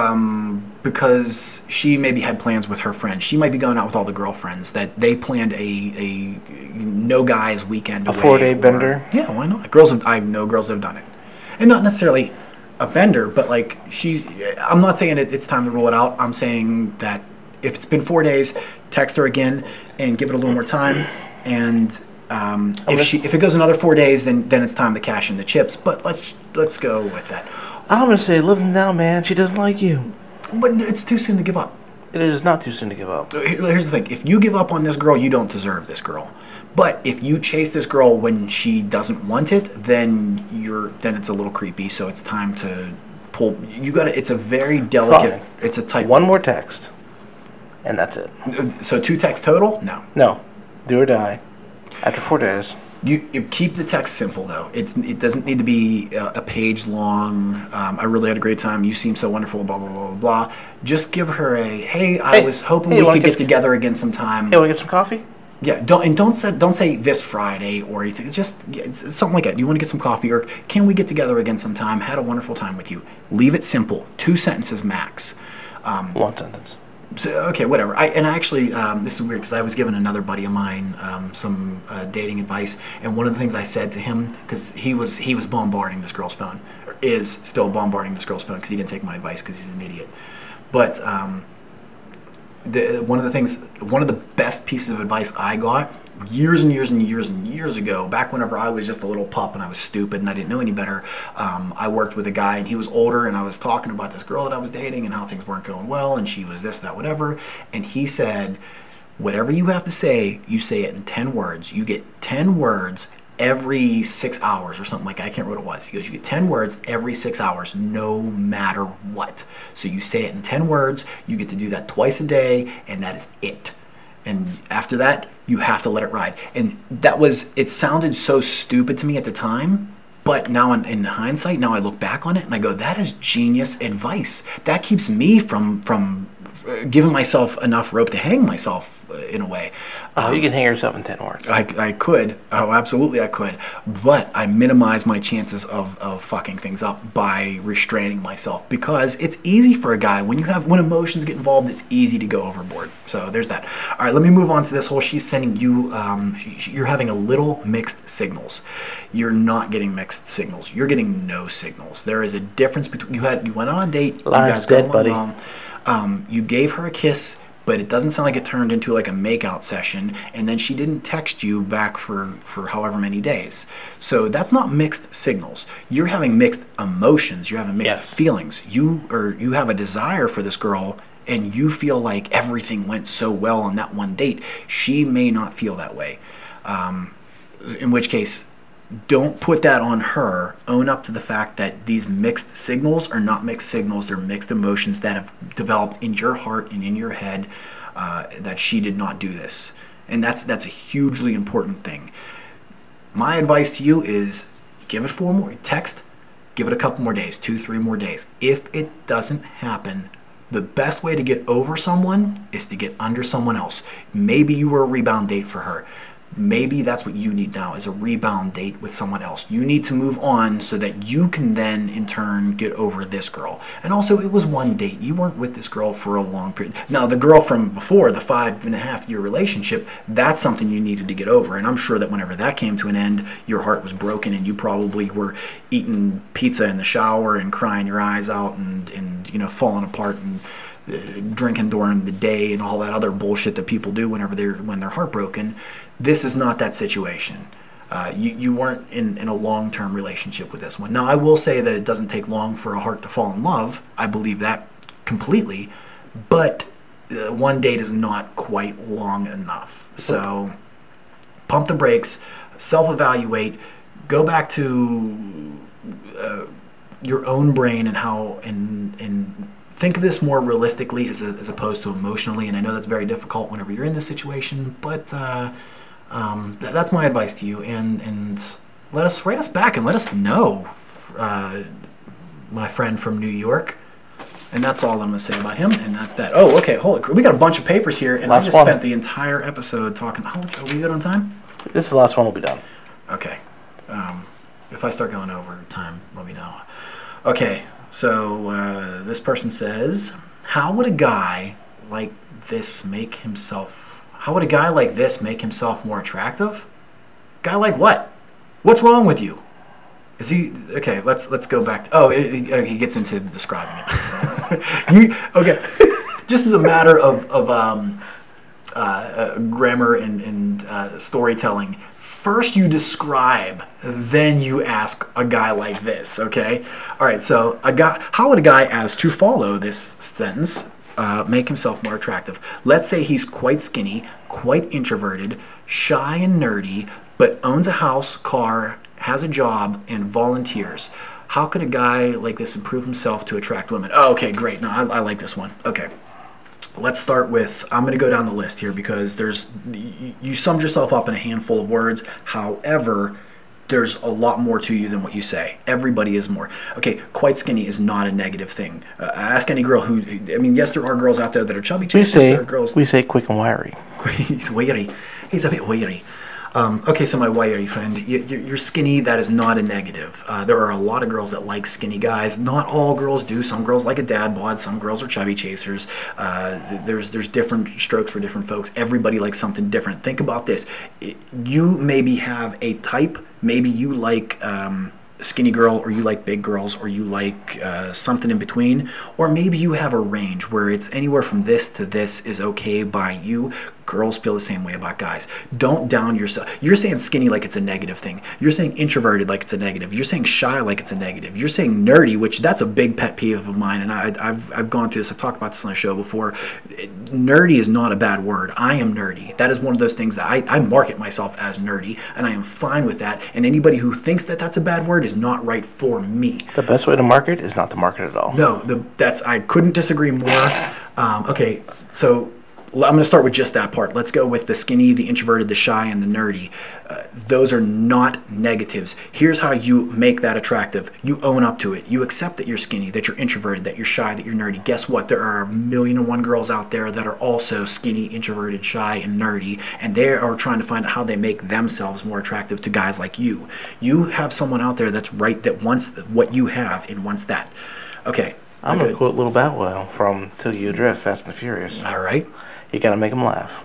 Speaker 1: Um, because she maybe had plans with her friends. She might be going out with all the girlfriends that they planned a a no guys weekend.
Speaker 2: A
Speaker 1: away,
Speaker 2: four-day
Speaker 1: or-
Speaker 2: bender?
Speaker 1: Yeah, why not? Girls, have, I know girls have done it, and not necessarily a bender, but like she. I'm not saying it, it's time to rule it out. I'm saying that if it's been four days, text her again and give it a little more time, and Um, if she if it goes another four days, then then it's time to cash in the chips. But let's let's go with that.
Speaker 2: I'm gonna say, live now, man. She doesn't like you.
Speaker 1: But it's too soon to give up.
Speaker 2: It is not too soon to give up.
Speaker 1: Here's the thing: if you give up on this girl, you don't deserve this girl. But if you chase this girl when she doesn't want it, then you're then it's a little creepy. So it's time to pull. You got to. It's a very delicate. Fine. It's a tight.
Speaker 2: One more text, and that's it.
Speaker 1: So two texts total? No.
Speaker 2: No, do or die. After four days.
Speaker 1: You, you keep the text simple though. It's it doesn't need to be a, a page long. Um, I really had a great time. You seem so wonderful. Blah blah blah blah blah. Just give her a hey. I hey, was hoping hey, we could get, get together again sometime.
Speaker 2: Hey, want to get some coffee?
Speaker 1: Yeah. Don't and don't say don't say this Friday or anything. It's just it's, it's something like that. Do you want to get some coffee or can we get together again sometime? Had a wonderful time with you. Leave it simple. Two sentences max. Um,
Speaker 2: One sentence.
Speaker 1: So, okay, whatever. I and actually, um, this is weird because I was giving another buddy of mine um, some uh, dating advice, and one of the things I said to him because he was he was bombarding this girl's phone, or is still bombarding this girl's phone because he didn't take my advice because he's an idiot. But um, the one of the things, one of the best pieces of advice I got years and years and years and years ago, back whenever I was just a little pup and I was stupid and I didn't know any better, um, I worked with a guy and he was older and I was talking about this girl that I was dating and how things weren't going well and she was this, that, whatever. And he said, whatever you have to say, you say it in ten words. You get ten words every six hours or something like that. I can't remember what it was. He goes, you get ten words every six hours, no matter what. So you say it in ten words. You get to do that twice a day and that is it. And after that, you have to let it ride. And that was, it sounded so stupid to me at the time, but now in, in hindsight, now I look back on it and I go, that is genius advice. That keeps me from, from giving myself enough rope to hang myself in a way.
Speaker 2: Oh, um, you can hang yourself in ten words.
Speaker 1: I, I could. Oh, absolutely I could. But I minimize my chances of, of fucking things up by restraining myself because it's easy for a guy. When you have when emotions get involved, it's easy to go overboard. So there's that. All right, let me move on to this whole she's sending you, um, she, she, you're having a little mixed signals. You're not getting mixed signals. You're getting no signals. There is a difference between, you had you went on a date.
Speaker 2: Lies
Speaker 1: you guys
Speaker 2: dead, buddy.
Speaker 1: Along, um, you gave her a kiss, but it doesn't sound like it turned into like a makeout session, and then she didn't text you back for, for however many days. So that's not mixed signals. You're having mixed emotions. You're having mixed
Speaker 2: yes.
Speaker 1: feelings. You or you have a desire for this girl, and you feel like everything went so well on that one date. She may not feel that way. Um, in which case, don't put that on her. Own up to the fact that these mixed signals are not mixed signals. They're mixed emotions that have developed in your heart and in your head uh, that she did not do this. And that's that's a hugely important thing. My advice to you is give it four more, text, give it a couple more days, two, three more days. If it doesn't happen, the best way to get over someone is to get under someone else. Maybe you were a rebound date for her. Maybe that's what you need now is a rebound date with someone else. You need to move on so that you can then in turn get over this girl. And also it was one date. You weren't with this girl for a long period. Now the girl from before, the five and a half year relationship, that's something you needed to get over. And I'm sure that whenever that came to an end, your heart was broken and you probably were eating pizza in the shower and crying your eyes out and, and you know, falling apart and uh, drinking during the day and all that other bullshit that people do whenever they're when they're heartbroken. This is not that situation. Uh, you, you weren't in, in a long-term relationship with this one. Now, I will say that it doesn't take long for a heart to fall in love. I believe that completely. But uh, one date is not quite long enough. So pump the brakes, self-evaluate, go back to uh, your own brain and how and and think of this more realistically as, a, as opposed to emotionally. And I know that's very difficult whenever you're in this situation, but uh, um, th- that's my advice to you. And and let us write us back and let us know, uh, my friend from New York. And that's all I'm going to say about him, and that's that. Oh, okay, holy crap. We got a bunch of papers here, and last I just one. spent the entire episode talking. How much, are we good on time?
Speaker 2: This is the last one we'll be done.
Speaker 1: Okay. Um, if I start going over time, let me know. Okay, so uh, this person says, how would a guy like this make himself, how would a guy like this make himself more attractive? Guy like what? What's wrong with you? Is he okay? Let's let's go back to. Oh, it, it, he gets into describing it. you okay? Just as a matter of of um, uh, uh, grammar and and uh, storytelling, first you describe, then you ask a guy like this, okay? All right, so a guy, how would a guy, as to follow this sentence, uh, make himself more attractive? Let's say he's quite skinny, quite introverted, shy and nerdy, but owns a house, car, has a job, and volunteers. How could a guy like this improve himself to attract women? Oh, okay, great. No, I, I like this one. Okay. Let's start with, I'm going to go down the list here because there's, you summed yourself up in a handful of words. However, there's a lot more to you than what you say. Everybody is more. Okay, quite skinny is not a negative thing. Uh, ask any girl who, I mean, yes, there are girls out there that are chubby.
Speaker 2: We say,
Speaker 1: there are girls,
Speaker 2: we say quick and wiry.
Speaker 1: He's wiry. He's a bit wiry. Um, okay, so my wiry friend, you, you're skinny. That is not a negative. Uh, there are a lot of girls that like skinny guys. Not all girls do. Some girls like a dad bod. Some girls are chubby chasers. Uh, there's there's different strokes for different folks. Everybody likes something different. Think about this. You maybe have a type. Maybe you like um, skinny girl, or you like big girls, or you like uh, something in between, or maybe you have a range where it's anywhere from this to this is okay by you. Girls feel the same way about guys. Don't down yourself. You're saying skinny like it's a negative thing. You're saying introverted like it's a negative. You're saying shy like it's a negative. You're saying nerdy, which that's a big pet peeve of mine, and I, I've I've gone through this. I've talked about this on the show before. Nerdy is not a bad word. I am nerdy. That is one of those things that I, I market myself as nerdy, and I am fine with that. And anybody who thinks that that's a bad word is not right for me.
Speaker 2: The best way to market is not to market at all.
Speaker 1: No, the, that's I couldn't disagree more. Um, okay, so I'm going to start with just that part. Let's go with the skinny, the introverted, the shy, and the nerdy. Uh, those are not negatives. Here's how you make that attractive. You own up to it. You accept that you're skinny, that you're introverted, that you're shy, that you're nerdy. Guess what? There are a million and one girls out there that are also skinny, introverted, shy, and nerdy, and they are trying to find out how they make themselves more attractive to guys like you. You have someone out there that's right, that wants what you have and wants that. Okay.
Speaker 2: I'm going to quote Little Bow Wow from Till You Drift, Fast and the Furious.
Speaker 1: All right.
Speaker 2: You got to make them laugh.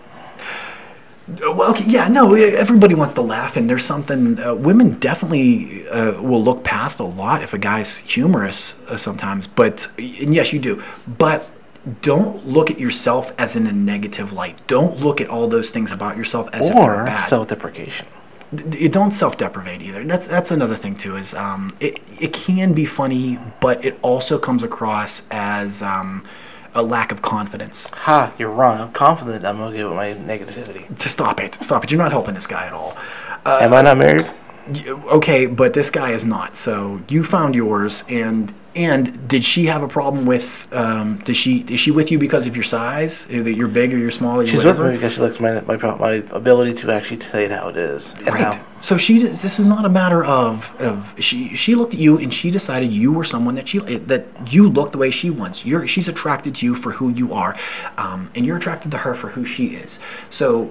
Speaker 1: Well, okay, yeah, no, everybody wants to laugh, and there's something, uh, women definitely uh, will look past a lot if a guy's humorous uh, sometimes, but, and yes, you do, but don't look at yourself as in a negative light. Don't look at all those things about yourself as
Speaker 2: or
Speaker 1: if they're bad.
Speaker 2: Self-deprecation.
Speaker 1: You don't self-deprecate either. That's that's another thing too. Is um, it it can be funny, but it also comes across as um, a lack of confidence.
Speaker 2: Ha! You're wrong. I'm confident I'm okay with my negativity.
Speaker 1: Just stop it. Stop it. You're not helping this guy at all. Uh,
Speaker 2: Am I not married?
Speaker 1: Okay, but this guy is not. So you found yours, and and did she have a problem with? Um, does she is she with you because of your size? That you're big or you're small? Or
Speaker 2: She's
Speaker 1: whatever?
Speaker 2: with me because she likes my my my ability to actually say it how it is.
Speaker 1: Right.
Speaker 2: How.
Speaker 1: So she does, this is not a matter of of she she looked at you and she decided you were someone that she that you look the way she wants. You're she's attracted to you for who you are, um, and you're attracted to her for who she is. So.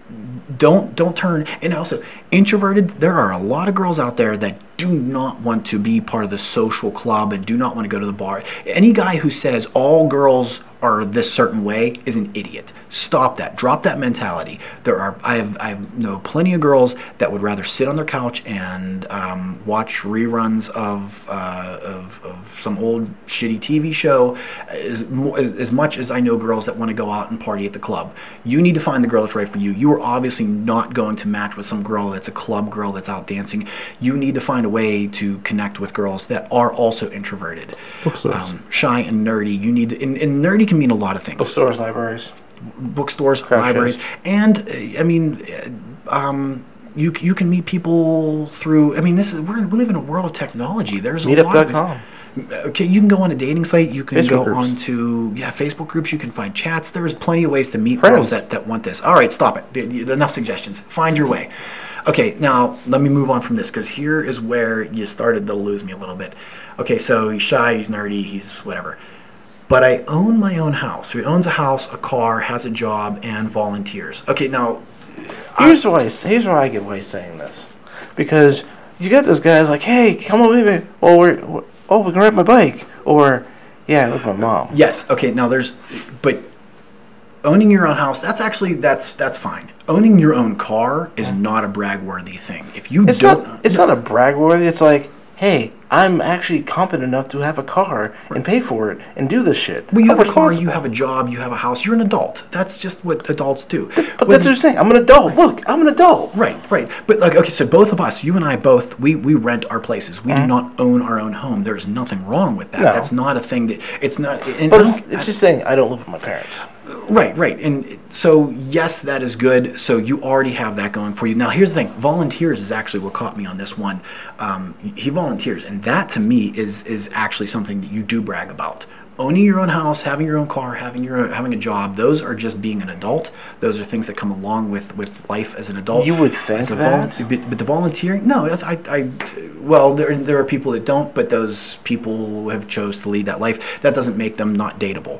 Speaker 1: Don't don't turn. And also, introverted, there are a lot of girls out there that do not want to be part of the social club and do not want to go to the bar. Any guy who says all girls are this certain way is an idiot. Stop that. Drop that mentality. There are I have I know plenty of girls that would rather sit on their couch and um, watch reruns of, uh, of of some old shitty T V show as, as as much as I know girls that want to go out and party at the club. You need to find the girl that's right for you. You are obviously not going to match with some girl that's a club girl that's out dancing. You need to find a way to connect with girls that are also introverted, um, shy and nerdy. You need to, and, and nerdy can mean a lot of things.
Speaker 2: Bookstores, libraries.
Speaker 1: Bookstores,
Speaker 2: Craft
Speaker 1: libraries,
Speaker 2: shows.
Speaker 1: and uh, I mean, uh, um, you you can meet people through. I mean, this is we're we live in a world of technology. There's a
Speaker 2: Meetup
Speaker 1: lot
Speaker 2: dot
Speaker 1: of
Speaker 2: com.
Speaker 1: Okay, you can go on a dating site. You can
Speaker 2: Facebook
Speaker 1: go
Speaker 2: groups.
Speaker 1: on to yeah Facebook groups. You can find chats. There's plenty of ways to meet
Speaker 2: Friends.
Speaker 1: girls that, that want this. All right, stop it. Enough suggestions. Find your way. Okay, now let me move on from this because here is where you started to lose me a little bit. Okay, so he's shy, he's nerdy, he's whatever. But I own my own house. He owns a house, a car, has a job, and volunteers. Okay, now
Speaker 2: Here's why. Here's why I get why he's saying this, because you got those guys like, hey, come on with me. Well, we're, we're oh, we can ride my bike, or yeah, with my mom.
Speaker 1: Yes. Okay. Now there's, but owning your own house, that's actually that's that's fine. Owning your own car is not a brag-worthy thing. If you
Speaker 2: It's
Speaker 1: don't,
Speaker 2: not. It's not a brag worthy. It's like, hey, I'm actually competent enough to have a car and pay for it and do this shit.
Speaker 1: Well, you
Speaker 2: I'm
Speaker 1: have a car,
Speaker 2: responsible.
Speaker 1: you have a job, you have a house. You're an adult. That's just what adults do.
Speaker 2: But
Speaker 1: When-
Speaker 2: that's what I'm saying. I'm an adult. Look, I'm an adult.
Speaker 1: Right, right. But like, okay, so both of us, you and I both, we, we rent our places. We do not own our own home. There's nothing wrong with that.
Speaker 2: No.
Speaker 1: That's not a thing that, it's not. And
Speaker 2: But
Speaker 1: I
Speaker 2: it's,
Speaker 1: don't-
Speaker 2: it's just saying I don't live with my parents.
Speaker 1: Right, right. And so, yes, that is good. So you already have that going for you. Now, here's the thing. Volunteers is actually what caught me on this one. Um, he volunteers, and that to me is is actually something that you do brag about. Owning your own house, having your own car, having your own, having a job, those are just being an adult. Those are things that come along with, with life as an adult.
Speaker 2: You would think
Speaker 1: As a
Speaker 2: that?
Speaker 1: vol- but, but the volunteering, no, that's, I, I, well, there, there are people that don't, but those people who have chose to lead that life, that doesn't make them not dateable.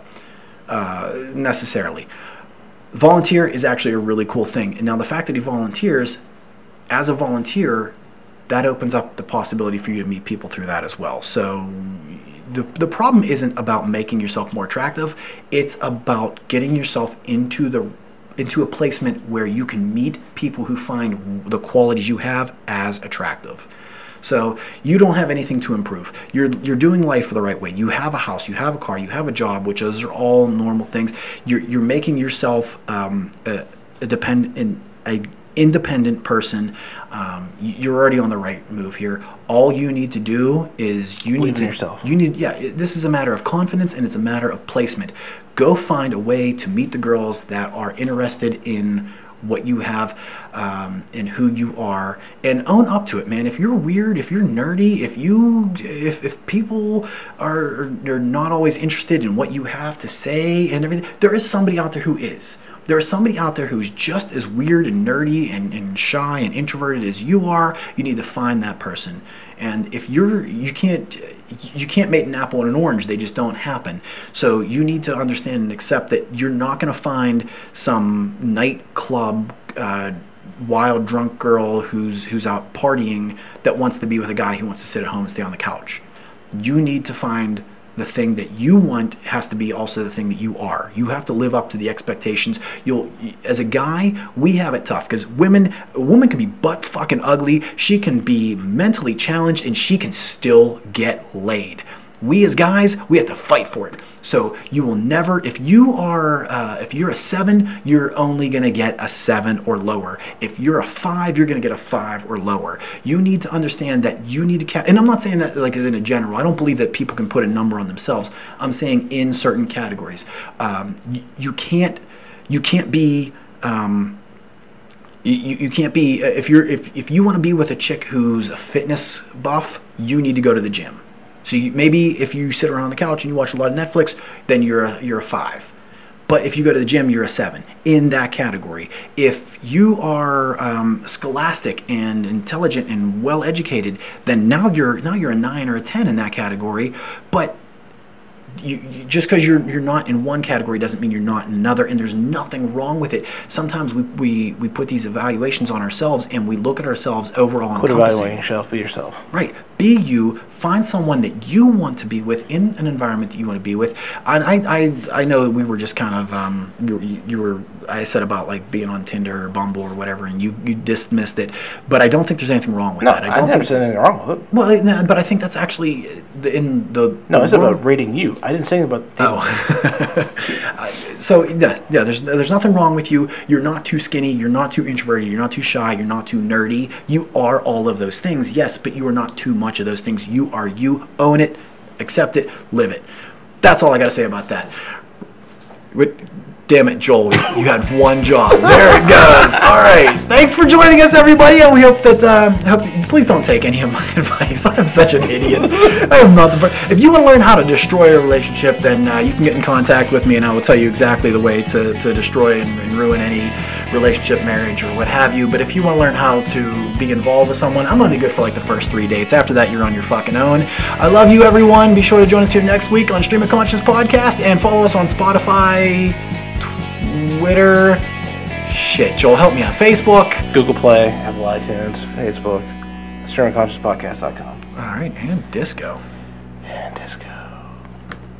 Speaker 1: Uh, necessarily. Volunteer is actually a really cool thing. And now the fact that he volunteers, as a volunteer, that opens up the possibility for you to meet people through that as well. So the, the problem isn't about making yourself more attractive. It's about getting yourself into the into a placement where you can meet people who find the qualities you have as attractive. So you don't have anything to improve. You're you're doing life the right way. You have a house, you have a car, you have a job, which those are all normal things. You're you're making yourself um, a, a dependent, a independent person. Um, you're already on the right move here. All you need to do is you
Speaker 2: Believe
Speaker 1: need
Speaker 2: in
Speaker 1: to
Speaker 2: yourself.
Speaker 1: You need yeah. This is a matter of confidence and it's a matter of placement. Go find a way to meet the girls that are interested in what you have um, and who you are, and own up to it, man. If you're weird, if you're nerdy, if you if, if people are are not always interested in what you have to say and everything, there is somebody out there who is. There is somebody out there who's just as weird and nerdy and, and shy and introverted as you are. You need to find that person. And if you're, you can't, you can't make an apple and an orange. They just don't happen. So you need to understand and accept that you're not going to find some nightclub, uh, wild drunk girl who's who's out partying that wants to be with a guy who wants to sit at home and stay on the couch. You need to find the thing that you want has to be also the thing that you are. You have to live up to the expectations. You'll, as a guy, we have it tough because women, a woman can be butt fucking ugly. She can be mentally challenged and she can still get laid. We as guys, we have to fight for it. So you will never, if you are, uh, if you're a seven, you're only going to get a seven or lower. If you're a five, you're going to get a five or lower. You need to understand that you need to, ca- and I'm not saying that like in a general, I don't believe that people can put a number on themselves. I'm saying in certain categories. Um, you, you can't, you can't be, um, You, you can't be, if you're, if, if you want to be with a chick who's a fitness buff, you need to go to the gym. So you, maybe if you sit around on the couch and you watch a lot of Netflix, then you're a, you're a five. But if you go to the gym, you're a seven in that category. If you are um, scholastic and intelligent and well educated, then now you're now you're a nine or a ten in that category. But You, you, just because you're you're not in one category doesn't mean you're not in another, and there's nothing wrong with it. Sometimes we, we, we put these evaluations on ourselves, and we look at ourselves overall
Speaker 2: Quit
Speaker 1: encompassing.
Speaker 2: evaluating yourself. Be yourself.
Speaker 1: Right. Be you. Find someone that you want to be with in an environment that you want to be with. And I I, I know we were just kind of um you, you were I said about like being on Tinder or Bumble or whatever, and you, you dismissed it. But I don't think there's anything wrong with
Speaker 2: No,
Speaker 1: that. I
Speaker 2: I
Speaker 1: don't
Speaker 2: never
Speaker 1: think
Speaker 2: said
Speaker 1: there's-
Speaker 2: anything wrong with it.
Speaker 1: Well, no, but I think that's actually the, in the
Speaker 2: No,
Speaker 1: the
Speaker 2: I said
Speaker 1: world-
Speaker 2: about rating you. I didn't say anything about dating.
Speaker 1: Oh. Uh, so yeah, yeah. There's there's nothing wrong with you. You're not too skinny. You're not too introverted. You're not too shy. You're not too nerdy. You are all of those things. Yes, but you are not too much of those things. You are you. Own it. Accept it. Live it. That's all I got to say about that. But, damn it, Joel, you had one job. There it goes. All right. Thanks for joining us, everybody. And we hope that, uh, hope, please don't take any of my advice. I'm such an idiot. I am not the per- If you want to learn how to destroy a relationship, then uh, you can get in contact with me, and I will tell you exactly the way to, to destroy and, and ruin any relationship, marriage, or what have you. But if you want to learn how to be involved with someone, I'm only good for like the first three dates. After that, you're on your fucking own. I love you, everyone. Be sure to join us here next week on Stream of Conscious Podcast, and follow us on Spotify, Twitter, shit, Joel, help me out. Facebook.
Speaker 2: Google Play, Apple iTunes, Facebook, stream of conscious podcast dot com.
Speaker 1: All right, and disco.
Speaker 2: And disco.